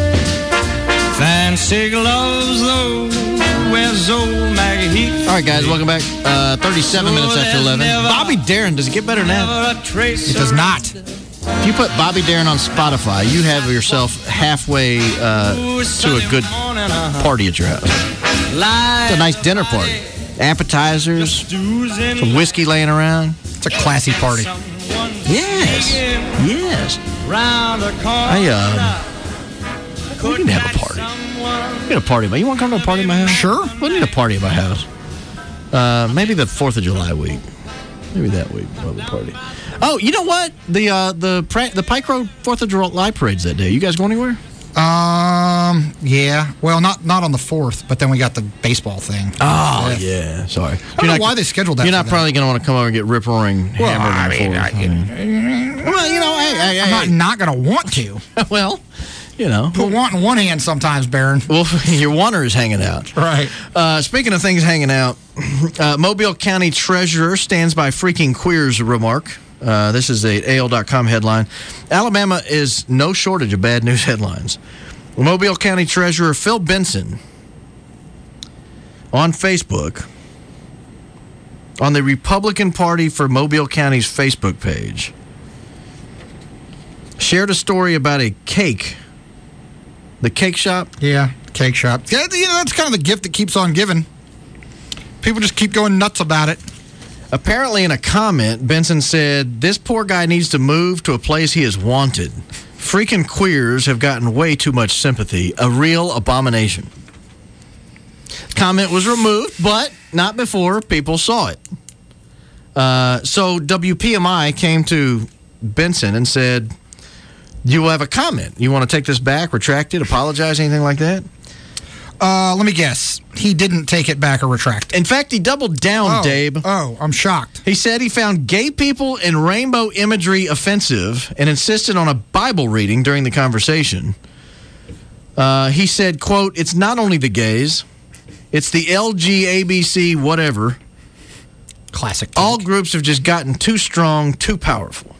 Fancy gloves, though, where's old Maggie Heath? All right, guys, welcome back. Uh, thirty-seven minutes after eleven. Bobby Darin, does it get better now? It does not. If you put Bobby Darin on Spotify, you have yourself halfway uh, to a good party at your house. It's a nice dinner party. Appetizers, some whiskey laying around. It's a classy party. Yes, yes. I, uh, we need to have a party. We need a party. You want to come to a party at my house? Sure. We need a party at my house. Uh, maybe the fourth of July week. Maybe that week we'll have a party. Oh, you know what? The uh, the pra- the Pike Road fourth of July parade's that day. You guys go anywhere? Um, yeah. Well, not not on the fourth, but then we got the baseball thing. Oh, yeah. Sorry. I don't know why they scheduled that. You're for not them. probably going to want to come over and get rip-roaring Well, hammered I on the mean, fourth. I- I mean. Well, you know, hey, hey, I'm hey, not, hey. not going to want to. Well, you know. Put want in one hand sometimes, Baron. Well, your wanter is hanging out. Right. Uh, speaking of things hanging out, uh, Mobile County Treasurer stands by freaking queers remark. Uh, this is a A L dot com headline. Alabama is no shortage of bad news headlines. Mobile County Treasurer Phil Benson on Facebook, on the Republican Party for Mobile County's Facebook page, shared a story about a cake. The cake shop? Yeah, cake shop. Yeah, you know, that's kind of the gift that keeps on giving. People just keep going nuts about it. Apparently, in a comment, Benson said, "This poor guy needs to move to a place he is wanted. Freaking queers have gotten way too much sympathy. A real abomination." The comment was removed, but not before people saw it. Uh, so W P M I came to Benson and said, "You will have a comment. You want to take this back, retract it, apologize, anything like that?" Uh, let me guess. He didn't take it back or retract. In fact, he doubled down, oh, Dave. Oh, I'm shocked. He said he found gay people and rainbow imagery offensive and insisted on a Bible reading during the conversation. Uh, he said, quote, "It's not only the gays, it's the L G A B C whatever. Classic. All groups have just gotten too strong, too powerful."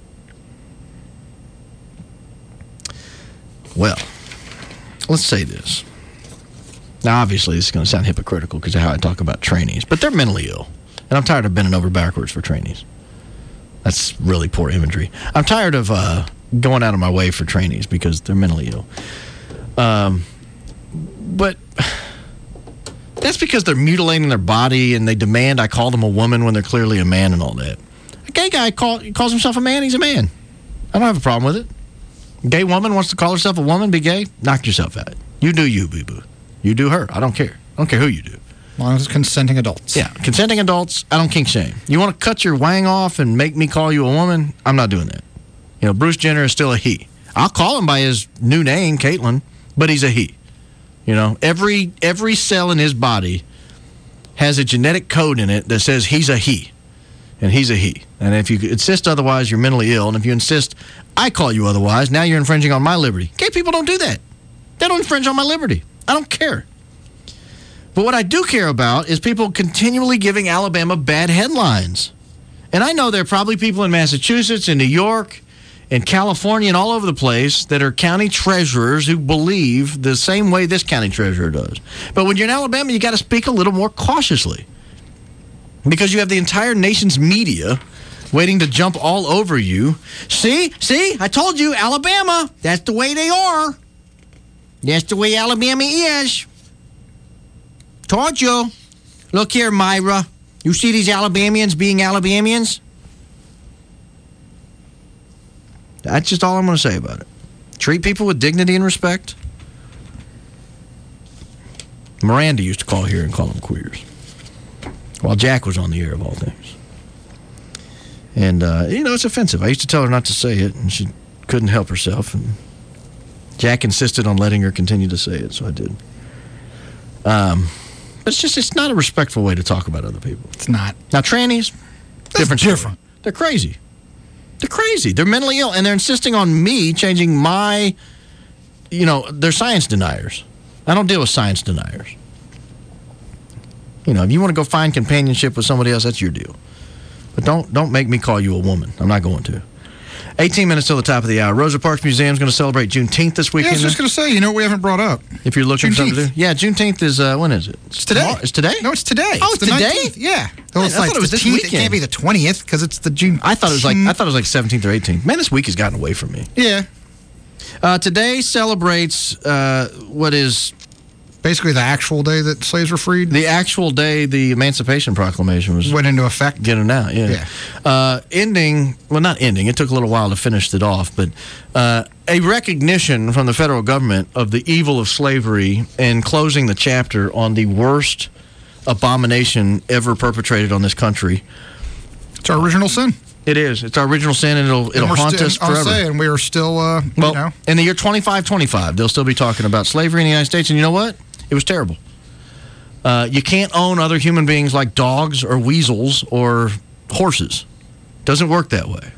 Well, let's say this. Now, obviously, this is going to sound hypocritical because of how I talk about trainees, but they're mentally ill. And I'm tired of bending over backwards for trainees. That's really poor imagery. I'm tired of uh, going out of my way for trainees because they're mentally ill. Um, but that's because they're mutilating their body and they demand I call them a woman when they're clearly a man and all that. A gay guy call, calls himself a man, he's a man. I don't have a problem with it. A gay woman wants to call herself a woman, be gay, knock yourself out. You do you, boo-boo. You do her. I don't care. I don't care who you do. As long as it's consenting adults. Yeah, consenting adults, I don't kink shame. You want to cut your wang off and make me call you a woman? I'm not doing that. You know, Bruce Jenner is still a he. I'll call him by his new name, Caitlyn, but he's a he. You know, every every cell in his body has a genetic code in it that says he's a he. And he's a he. And if you insist otherwise, you're mentally ill. And if you insist I call you otherwise, now you're infringing on my liberty. Gay people don't do that. They don't infringe on my liberty. I don't care. But what I do care about is people continually giving Alabama bad headlines. And I know there are probably people in Massachusetts and New York and California and all over the place that are county treasurers who believe the same way this county treasurer does. But when you're in Alabama, you got to speak a little more cautiously. Because you have the entire nation's media waiting to jump all over you. See? See? I told you, Alabama. That's the way they are. That's the way Alabama is. Told you. Look here, Myra. You see these Alabamians being Alabamians? That's just all I'm going to say about it. Treat people with dignity and respect. Miranda used to call here and call them queers. While Jack was on the air, of all things. And, uh, you know, it's offensive. I used to tell her not to say it, and she'd couldn't help herself. And Jack insisted on letting her continue to say it, so I did. Um, but it's just, it's not a respectful way to talk about other people. It's not. Now, trannies, That's different. different. Story. They're crazy. They're crazy. They're mentally ill, and they're insisting on me changing my, you know, they're science deniers. I don't deal with science deniers. You know, if you want to go find companionship with somebody else, that's your deal. But don't don't make me call you a woman. I'm not going to. eighteen minutes till the top of the hour. Rosa Parks Museum is going to celebrate Juneteenth this Yeah, I weekend. was just going to say, you know what we haven't brought up? If you're looking for something to Juneteenth. do. Yeah, Juneteenth is, uh, when is it? It's today. Tomorrow? It's today? No, it's today. Oh, it's the today? nineteenth. Yeah. Oh, Man, it's I like thought it was the this tenth. weekend. It can't be the twentieth because it's the June. I thought it was like I thought it was like seventeenth or eighteenth. Man, this week has gotten away from me. Yeah. Uh, today celebrates uh, what is basically the actual day that slaves were freed. The actual day the Emancipation Proclamation was went into effect. Getting out, yeah. Yeah. Uh, ending, well, not ending. It took a little while to finish it off, but uh, a recognition from the federal government of the evil of slavery and closing the chapter on the worst abomination ever perpetrated on this country. It's our original sin. It is. It's our original sin, and it'll it'll And we're haunt still- us I'll forever. say, and we are still, uh, Well, you know. in the year twenty-five twenty-five, they'll still be talking about slavery in the United States, and you know what? It was terrible. Uh, you can't own other human beings like dogs or weasels or horses. Doesn't work that way.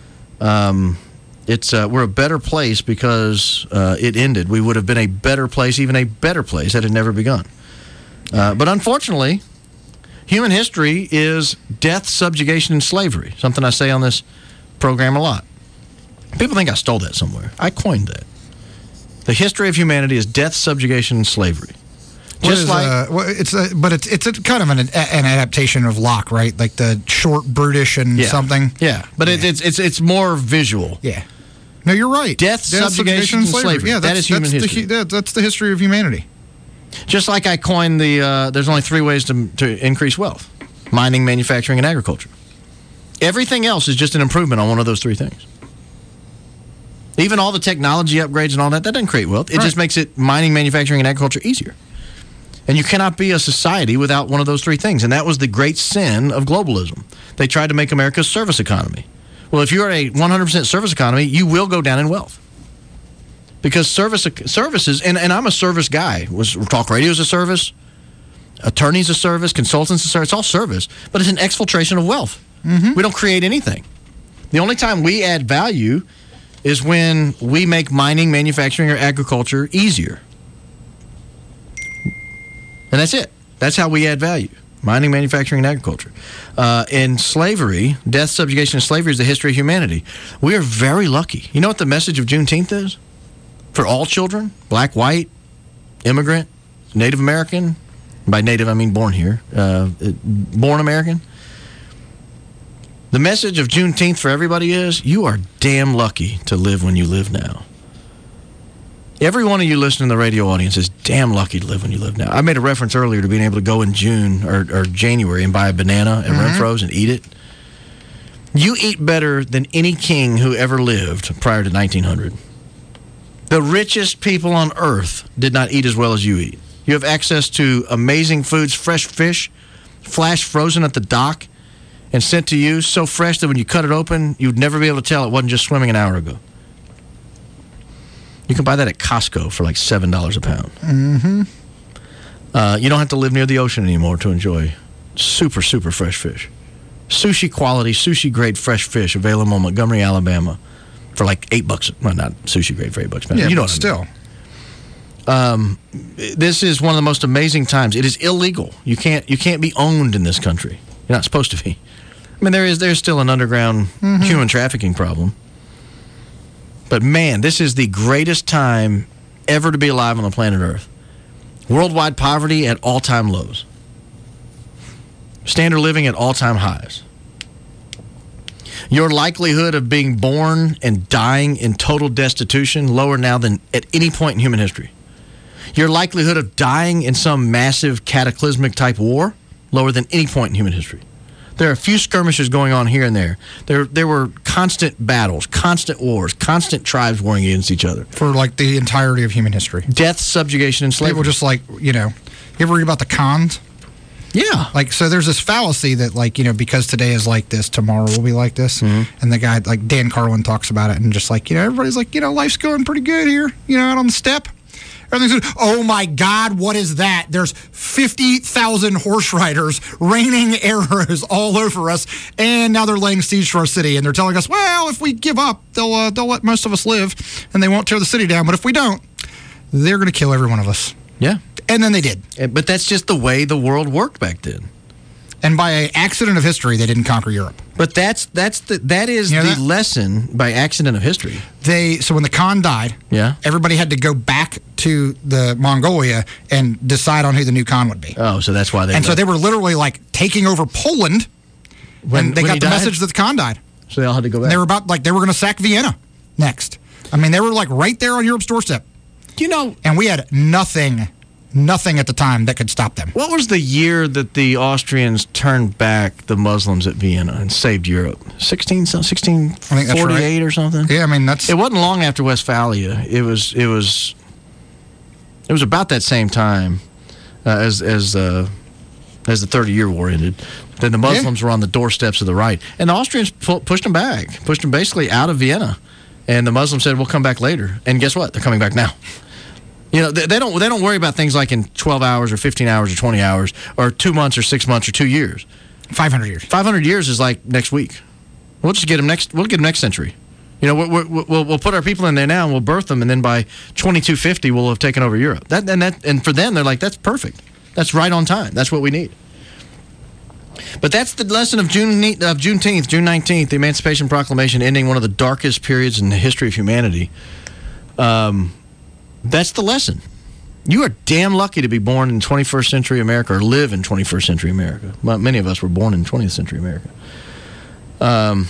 Um, it's uh, we're a better place because uh, it ended. We would have been a better place, even a better place, had it never begun. Uh, but unfortunately, human history is death, subjugation, and slavery. Something I say on this program a lot. People think I stole that somewhere. I coined that. The history of humanity is death, subjugation, and slavery. What Just is, like uh, well, it's a, but it's it's a kind of an an adaptation of Locke, right? Like the short, brutish, and Yeah. something. Yeah, but It, it's it's it's more visual. Yeah. No, you're right. Death, subjugation, and slavery. Yeah, That that's, is human that's history. The, that, that's the history of humanity. Just like I coined the, uh, there's only three ways to, to increase wealth: mining, manufacturing, and agriculture. Everything else is just an improvement on one of those three things. Even all the technology upgrades and all that, that doesn't create wealth. It Right. just makes it mining, manufacturing, and agriculture easier. And you cannot be a society without one of those three things. And that was the great sin of globalism. They tried to make America a service economy. Well, if you're a one hundred percent service economy, you will go down in wealth. Because service services, and, and I'm a service guy. Was talk radio is a service, attorneys a service, consultants a service. It's all service, but it's an exfiltration of wealth. Mm-hmm. We don't create anything. The only time we add value is when we make mining, manufacturing, or agriculture easier. And that's it. That's how we add value. Mining, manufacturing, and agriculture. Uh, in slavery, death, subjugation, and slavery is the history of humanity. We are very lucky. You know what the message of Juneteenth is? For all children, black, white, immigrant, Native American. By Native, I mean born here. Uh, born American. The message of Juneteenth for everybody is, you are damn lucky to live when you live now. Every one of you listening to the radio audience is damn lucky to live when you live now. I made a reference earlier to being able to go in June or, or January and buy a banana at Mhm. Renfro's and eat it. You eat better than any king who ever lived prior to nineteen hundred. The richest people on earth did not eat as well as you eat. You have access to amazing foods, fresh fish, flash frozen at the dock, and sent to you so fresh that when you cut it open, you'd never be able to tell it wasn't just swimming an hour ago. You can buy that at Costco for like seven dollars a pound. Mm-hmm. Uh, you don't have to live near the ocean anymore to enjoy super, super fresh fish. Sushi quality, sushi grade fresh fish available in Montgomery, Alabama for like eight bucks. Well, not sushi grade for eight bucks. But Yeah, you know but what I mean. still. Um, this is one of the most amazing times. It is illegal. You can't you can't be owned in this country. You're not supposed to be. I mean, there is there's still an underground Mhm. human trafficking problem. But man, this is the greatest time ever to be alive on the planet Earth. Worldwide poverty at all-time lows. Standard living at all-time highs. Your likelihood of being born and dying in total destitution lower now than at any point in human history. Your likelihood of dying in some massive cataclysmic type war lower than any point in human history. There are a few skirmishes going on here and there. There there were constant battles, constant wars, constant tribes warring against each other. For like the entirety of human history. Death, subjugation, and slavery. People just like, you know, you ever read about the Khans? Yeah. Like, so there's this fallacy that, like, you know, because today is like this, tomorrow will be like this. Mm-hmm. And the guy, like, Dan Carlin talks about it and just like, you know, everybody's like, you know, life's going pretty good here, you know, out on the steppe. Everything's good. Oh, my God, what is that? There's fifty thousand horse riders raining arrows all over us, and now they're laying siege to our city, and they're telling us, well, if we give up, they'll, uh, they'll let most of us live, and they won't tear the city down. But if we don't, they're going to kill every one of us. Yeah. And then they did. But that's just the way the world worked back then. And by an accident of history, they didn't conquer Europe. But that's that's the that is You know the that? lesson by accident of history. They so when the Khan died, Yeah. everybody had to go back to the Mongolia and decide on who the new Khan would be. Oh, so that's why they and so left. they were literally like taking over Poland When- and they when got he the died? message that the Khan died. So they all had to go And back. they were about like they were going to sack Vienna next. I mean, they were like right there on Europe's doorstep. You know, and we had nothing, nothing at the time that could stop them. What was the year that the Austrians turned back the Muslims at Vienna and saved Europe? sixteen, sixteen forty-eight or something? Yeah, I mean that's. It wasn't long after Westphalia. It was. It was. It was about that same time uh, as as uh, as the Thirty Year War ended. Then the Muslims yeah. were on the doorsteps of the right, and the Austrians pu- pushed them back, pushed them basically out of Vienna, and the Muslims said, "We'll come back later." And guess what? They're coming back now. You know, they, they don't they don't worry about things like in twelve hours or fifteen hours or twenty hours or two months or six months or two years. five hundred years. five hundred years is like next week. We'll just get them next. We'll get them next century. You know, we're, we're, we'll we'll put our people in there now and we'll birth them, and then by twenty-two fifty we'll have taken over Europe. That and that and for them they're like, that's perfect. That's right on time. That's what we need. But that's the lesson of June of Juneteenth, June nineteenth, the Emancipation Proclamation, ending one of the darkest periods in the history of humanity. Um. That's the lesson. You are damn lucky to be born in twenty-first century America or live in twenty-first century America. Well, many of us were born in twentieth century America. Um,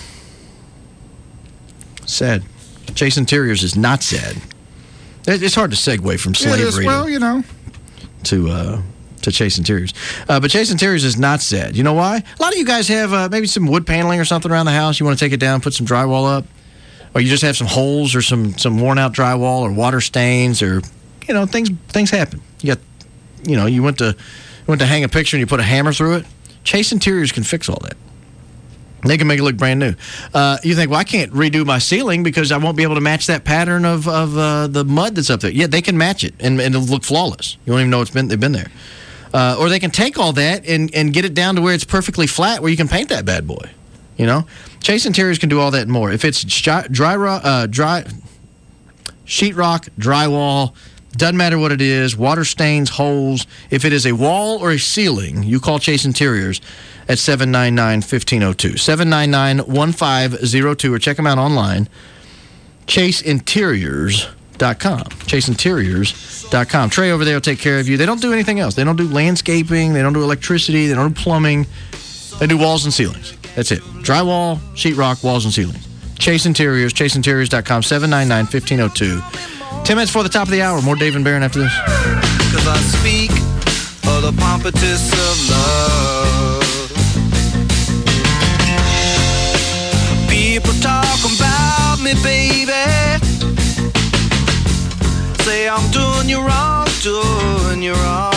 sad. Chase Interiors is not sad. It's hard to segue from slavery It is, well, you know. to uh, to Chase Interiors. Uh, but Chase Interiors is not sad. You know why? A lot of you guys have uh, maybe some wood paneling or something around the house. You want to take it down, put some drywall up. Or you just have some holes or some, some worn out drywall or water stains or, you know, things things happen. You got, you know, you went to you went to hang a picture and you put a hammer through it. Chase Interiors can fix all that. They can make it look brand new. Uh, you think, well, I can't redo my ceiling because I won't be able to match that pattern of, of uh, the mud that's up there. Yeah, they can match it and, and it'll look flawless. You won't even know it's been they've been there. Uh, or they can take all that and, and get it down to where it's perfectly flat where you can paint that bad boy. You know, Chase Interiors can do all that and more. If it's dry, dry, uh, dry sheetrock, drywall, doesn't matter what it is, water stains, holes. If it is a wall or a ceiling, you call Chase Interiors at seven nine nine, one five zero two. seven nine nine, one five zero two or check them out online, chase interiors dot com. chase interiors dot com. Trey over there will take care of you. They don't do anything else. They don't do landscaping. They don't do electricity. They don't do plumbing. They do walls and ceilings. That's it. Drywall, sheetrock, walls, and ceilings. Chase Interiors, chase interiors dot com, seven nine nine, one five zero two. Ten minutes before the top of the hour. More Dave and Barron after this. Cause I speak of the pompatus of love. People talk about me, baby. Say I'm doing you wrong, doing you wrong.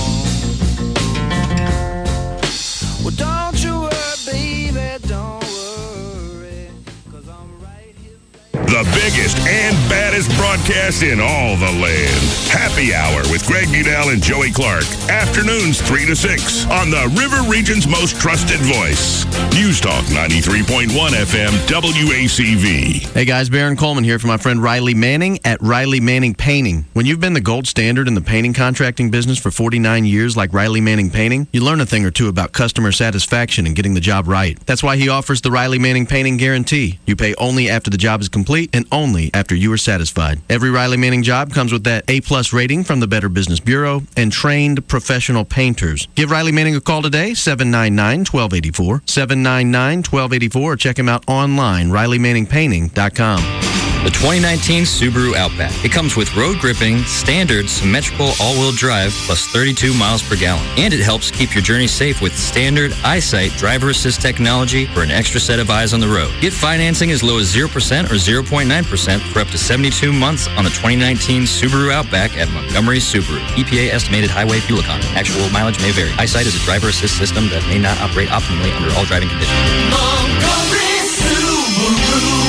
Well, don't you worry, baby, don't worry, 'cause I'm right here. The biggest and baddest broadcast in all the land. Happy Hour with Greg Udell and Joey Clark. Afternoons three to six on the River Region's most trusted voice. News Talk ninety-three point one F M W A C V. Hey guys, Baron Coleman here for my friend Riley Manning at Riley Manning Painting. When you've been the gold standard in the painting contracting business for forty-nine years like Riley Manning Painting, you learn a thing or two about customer satisfaction and getting the job right. That's why he offers the Riley Manning Painting Guarantee. You pay only after the job is complete and only after you are satisfied. Every Riley Manning job comes with that A-plus rating from the Better Business Bureau and trained professional painters. Give Riley Manning a call today, seven nine nine, one two eight four, seven nine nine, one two eight four, or check him out online, riley manning painting dot com. The twenty nineteen Subaru Outback. It comes with road gripping, standard, symmetrical all-wheel drive plus thirty-two miles per gallon. And it helps keep your journey safe with standard EyeSight driver assist technology for an extra set of eyes on the road. Get financing as low as zero percent or zero point nine percent for up to seventy-two months on the twenty nineteen Subaru Outback at Montgomery Subaru. E P A estimated highway fuel economy. Actual mileage may vary. EyeSight is a driver assist system that may not operate optimally under all driving conditions. Montgomery Subaru.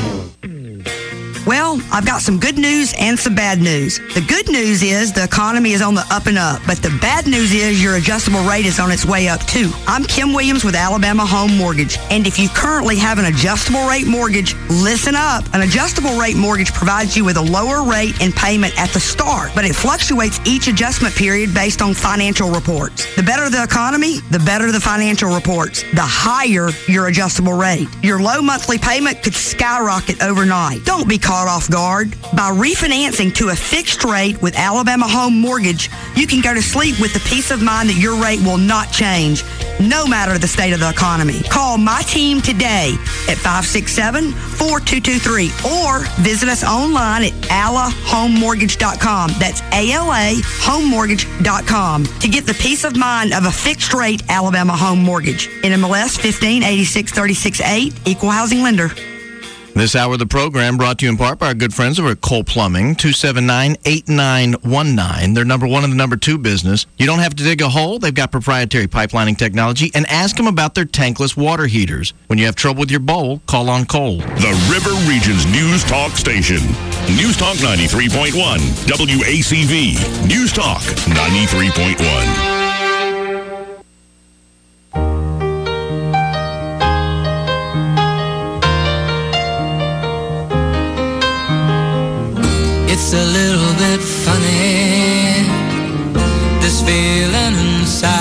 Well, I've got some good news and some bad news. The good news is the economy is on the up and up, but the bad news is your adjustable rate is on its way up too. I'm Kim Williams with Alabama Home Mortgage, and if you currently have an adjustable rate mortgage, listen up. An adjustable rate mortgage provides you with a lower rate and payment at the start, but it fluctuates each adjustment period based on financial reports. The better the economy, the better the financial reports, the higher your adjustable rate. Your low monthly payment could skyrocket overnight. Don't be caught off guard. By refinancing to a fixed rate with Alabama Home Mortgage, you can go to sleep with the peace of mind that your rate will not change, no matter the state of the economy. Call my team today at five six seven, four two two three or visit us online at ala home mortgage dot com. That's A L A home mortgage dot com to get the peace of mind of a fixed rate Alabama Home Mortgage. N M L S fifteen eighty-six thirty-six eight, Equal Housing Lender. This hour of the program brought to you in part by our good friends over at Cole Plumbing, two seven nine, eight nine one nine. They're number one in the number two business. You don't have to dig a hole. They've got proprietary pipelining technology. And ask them about their tankless water heaters. When you have trouble with your bowl, call on Cole. The River Region's News Talk Station. News Talk ninety-three point one, W A C V. News Talk ninety-three point one. It's a little bit funny, this feeling inside.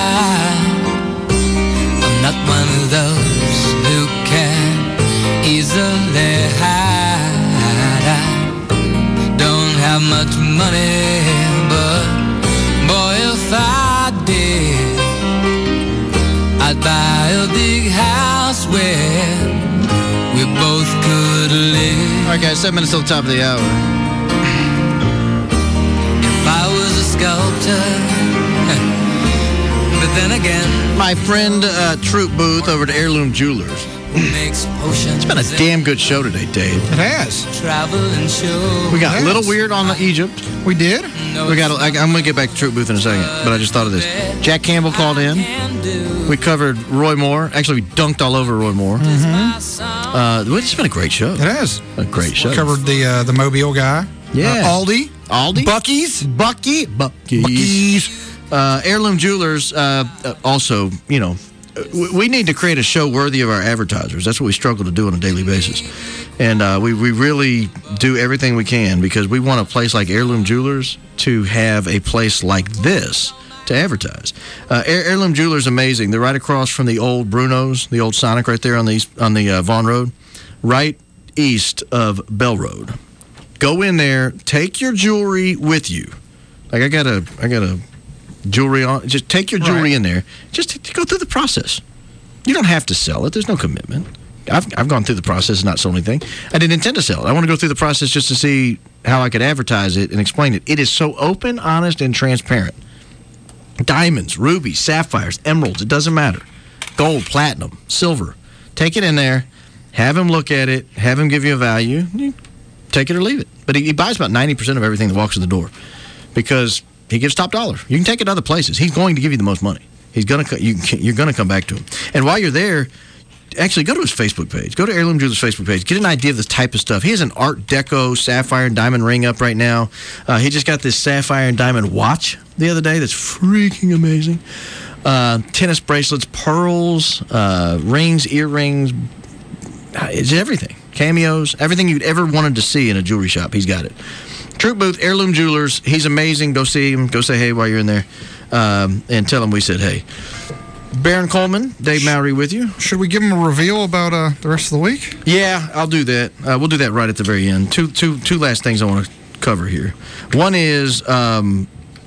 I'm not one of those who can easily hide. I don't have much money, but boy, if I did, I'd buy a big house where we both could live. All right, guys, seven minutes till the top of the hour. I was a sculptor, but then again, my friend uh, Troop Booth over at Heirloom Jewelers. makes potions. It's been a damn good show today, Dave. It has. Travel and show. We got a little weird on Egypt. We did. We got. I, I'm going to get back to Troop Booth in a second, but I just thought of this. Jack Campbell called in. We covered Roy Moore. Actually, we dunked all over Roy Moore. Mm-hmm. Uh, it's been a great show. It has. A great show. We covered the uh, the Mobile guy. Yeah. Uh, Aldi. Aldi. Bucky's. Bucky. Bucky's. Bucky's. Uh, Heirloom Jewelers, uh, also, you know, we need to create a show worthy of our advertisers. That's what we struggle to do on a daily basis. And uh, we, we really do everything we can because we want a place like Heirloom Jewelers to have a place like this to advertise. Uh, Heirloom Jewelers is amazing. They're right across from the old Bruno's, the old Sonic right there on the, east, on the uh, Vaughn Road, right east of Bell Road. Go in there, take your jewelry with you. Like I got a, I got a jewelry on. Just take your jewelry right in there. Just to, to go through the process. You don't have to sell it. There's no commitment. I've I've gone through the process and not sold anything. I didn't intend to sell it. I want to go through the process just to see how I could advertise it and explain it. It is so open, honest, and transparent. Diamonds, rubies, sapphires, emeralds. It doesn't matter. Gold, platinum, silver. Take it in there. Have him look at it. Have him give you a value. You take it or leave it. But he, he buys about ninety percent of everything that walks in the door because he gives top dollar. You can take it other places. He's going to give you the most money. He's gonna you you're going to come back to him. And while you're there, actually go to his Facebook page. Go to Heirloom Jewelers' Facebook page. Get an idea of the type of stuff. He has an Art Deco sapphire and diamond ring up right now. Uh, he just got this sapphire and diamond watch the other day that's freaking amazing. Uh, tennis bracelets, pearls, uh, rings, earrings. It's everything. Cameos, everything you'd ever wanted to see in a jewelry shop, he's got it. Troop Booth, Heirloom Jewelers, he's amazing. Go see him. Go say hey while you're in there. Um, and tell him we said hey. Baron Coleman, Dave Mowry with you. Should we give him a reveal about uh, the rest of the week? Yeah, I'll do that. Uh, we'll do that right at the very end. Two, two, two last things I want to cover here. One is um,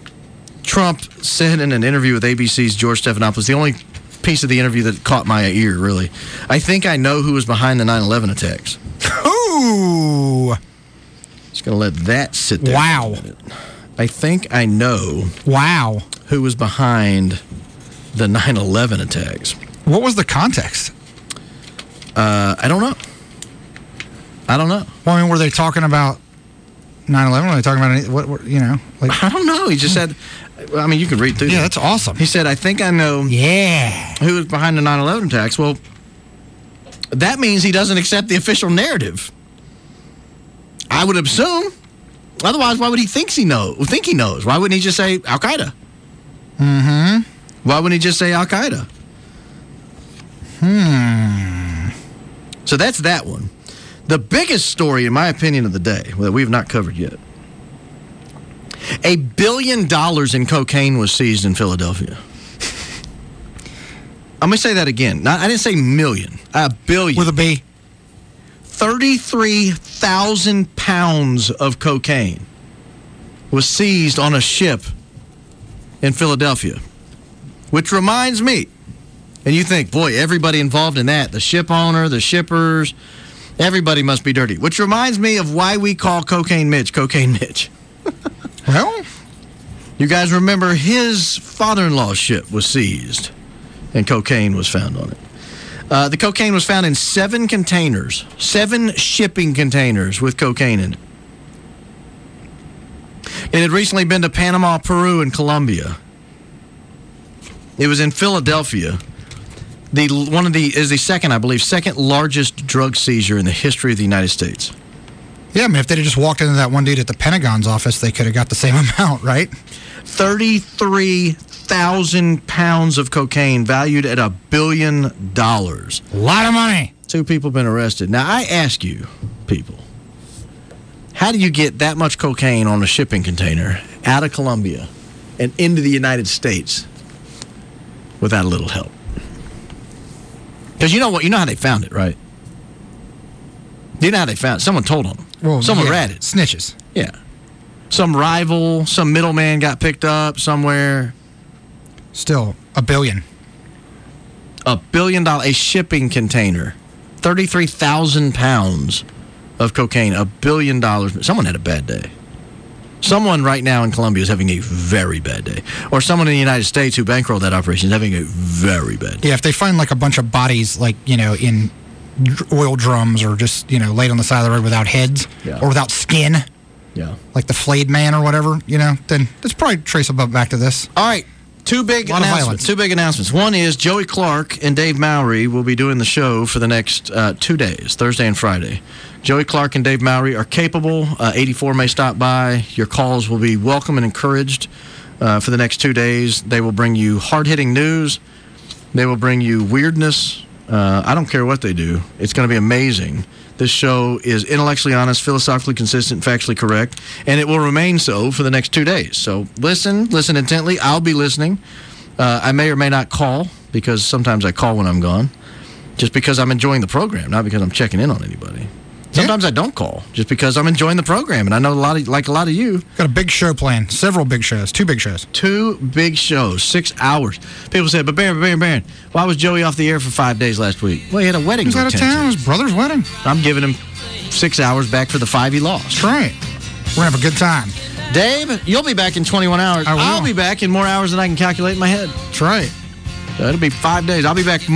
Trump said in an interview with A B C's George Stephanopoulos, the only piece of the interview that caught my ear, really. I think I know who was behind the nine eleven attacks. Ooh! Ooh. Just going to let that sit there. Wow. I think I know. Wow. Who was behind the nine eleven attacks. What was the context? Uh, I don't know. I don't know. Well, I mean, were they talking about nine eleven? Were they talking about any, what, what? You know, like I don't know. He just said. I mean, you can read through. Yeah, that. that's awesome. He said, "I think I know." Yeah. Who was behind the nine eleven attacks? Well, that means he doesn't accept the official narrative. I would assume. Otherwise, why would he think he know? Think he knows? Why wouldn't he just say Al Qaeda? Mm-hmm. Why wouldn't he just say Al Qaeda? Hmm. So that's that one. The biggest story, in my opinion, of the day that we have not covered yet. A billion dollars in cocaine was seized in Philadelphia. I'm going to say that again. Not, I didn't say million. A billion. With a B. thirty-three thousand pounds of cocaine was seized on a ship in Philadelphia. Which reminds me, and you think, boy, everybody involved in that, the ship owner, the shippers, everybody must be dirty. Which reminds me of why we call Cocaine Mitch Cocaine Mitch. Well, you guys remember his father-in-law's ship was seized and cocaine was found on it. Uh, the cocaine was found in seven containers, seven shipping containers with cocaine in it. It had recently been to Panama, Peru, and Colombia. It was in Philadelphia. The one of the is the second, I believe, second largest drug seizure in the history of the United States. Yeah, I mean, if they'd have just walked into that one dude at the Pentagon's office, they could have got the same amount, right? thirty-three thousand pounds of cocaine valued at a billion dollars. A lot of money. Two people been arrested. Now, I ask you, people, how do you get that much cocaine on a shipping container out of Colombia and into the United States without a little help? Because you know what? You know how they found it, right? You know how they found it. Someone told on them. Well, Someone yeah, ratted. Snitches. Yeah. Some rival, some middleman got picked up somewhere. Still, a billion. A billion dollar, a shipping container. thirty-three thousand pounds of cocaine. A billion dollars. Someone had a bad day. Someone right now in Colombia is having a very bad day. Or someone in the United States who bankrolled that operation is having a very bad day. Yeah, if they find like a bunch of bodies, like, you know, in oil drums or just, you know, laid on the side of the road without heads Yeah. or without skin, Yeah. like the flayed man or whatever, you know, then it's probably traceable back to this. All right. Two big A lot of announcements. violence. Two big announcements. One is Joey Clark and Dave Mowry will be doing the show for the next uh, two days, Thursday and Friday. Joey Clark and Dave Mowry are capable. Uh, eighty-four may stop by. Your calls will be welcome and encouraged uh, for the next two days. They will bring you hard-hitting news. They will bring you weirdness. Uh, I don't care what they do. It's going to be amazing. This show is intellectually honest, philosophically consistent, factually correct, and it will remain so for the next two days. So listen, listen intently. I'll be listening. Uh, I may or may not call, because sometimes I call when I'm gone, just because I'm enjoying the program, not because I'm checking in on anybody. Sometimes I don't call, just because I'm enjoying the program, and I know a lot of, like a lot of you. Got a big show planned. Several big shows. Two big shows. Two big shows. Six hours. People said, but Baron, Baron, Baron, why was Joey off the air for five days last week? Well, he had a wedding. He's to out of attend town. to. His brother's wedding. I'm giving him six hours back for the five he lost. That's right. We're going to have a good time. Dave, you'll be back in twenty-one hours. I will. I'll be back in more hours than I can calculate in my head. That's right. So it'll be five days. I'll be back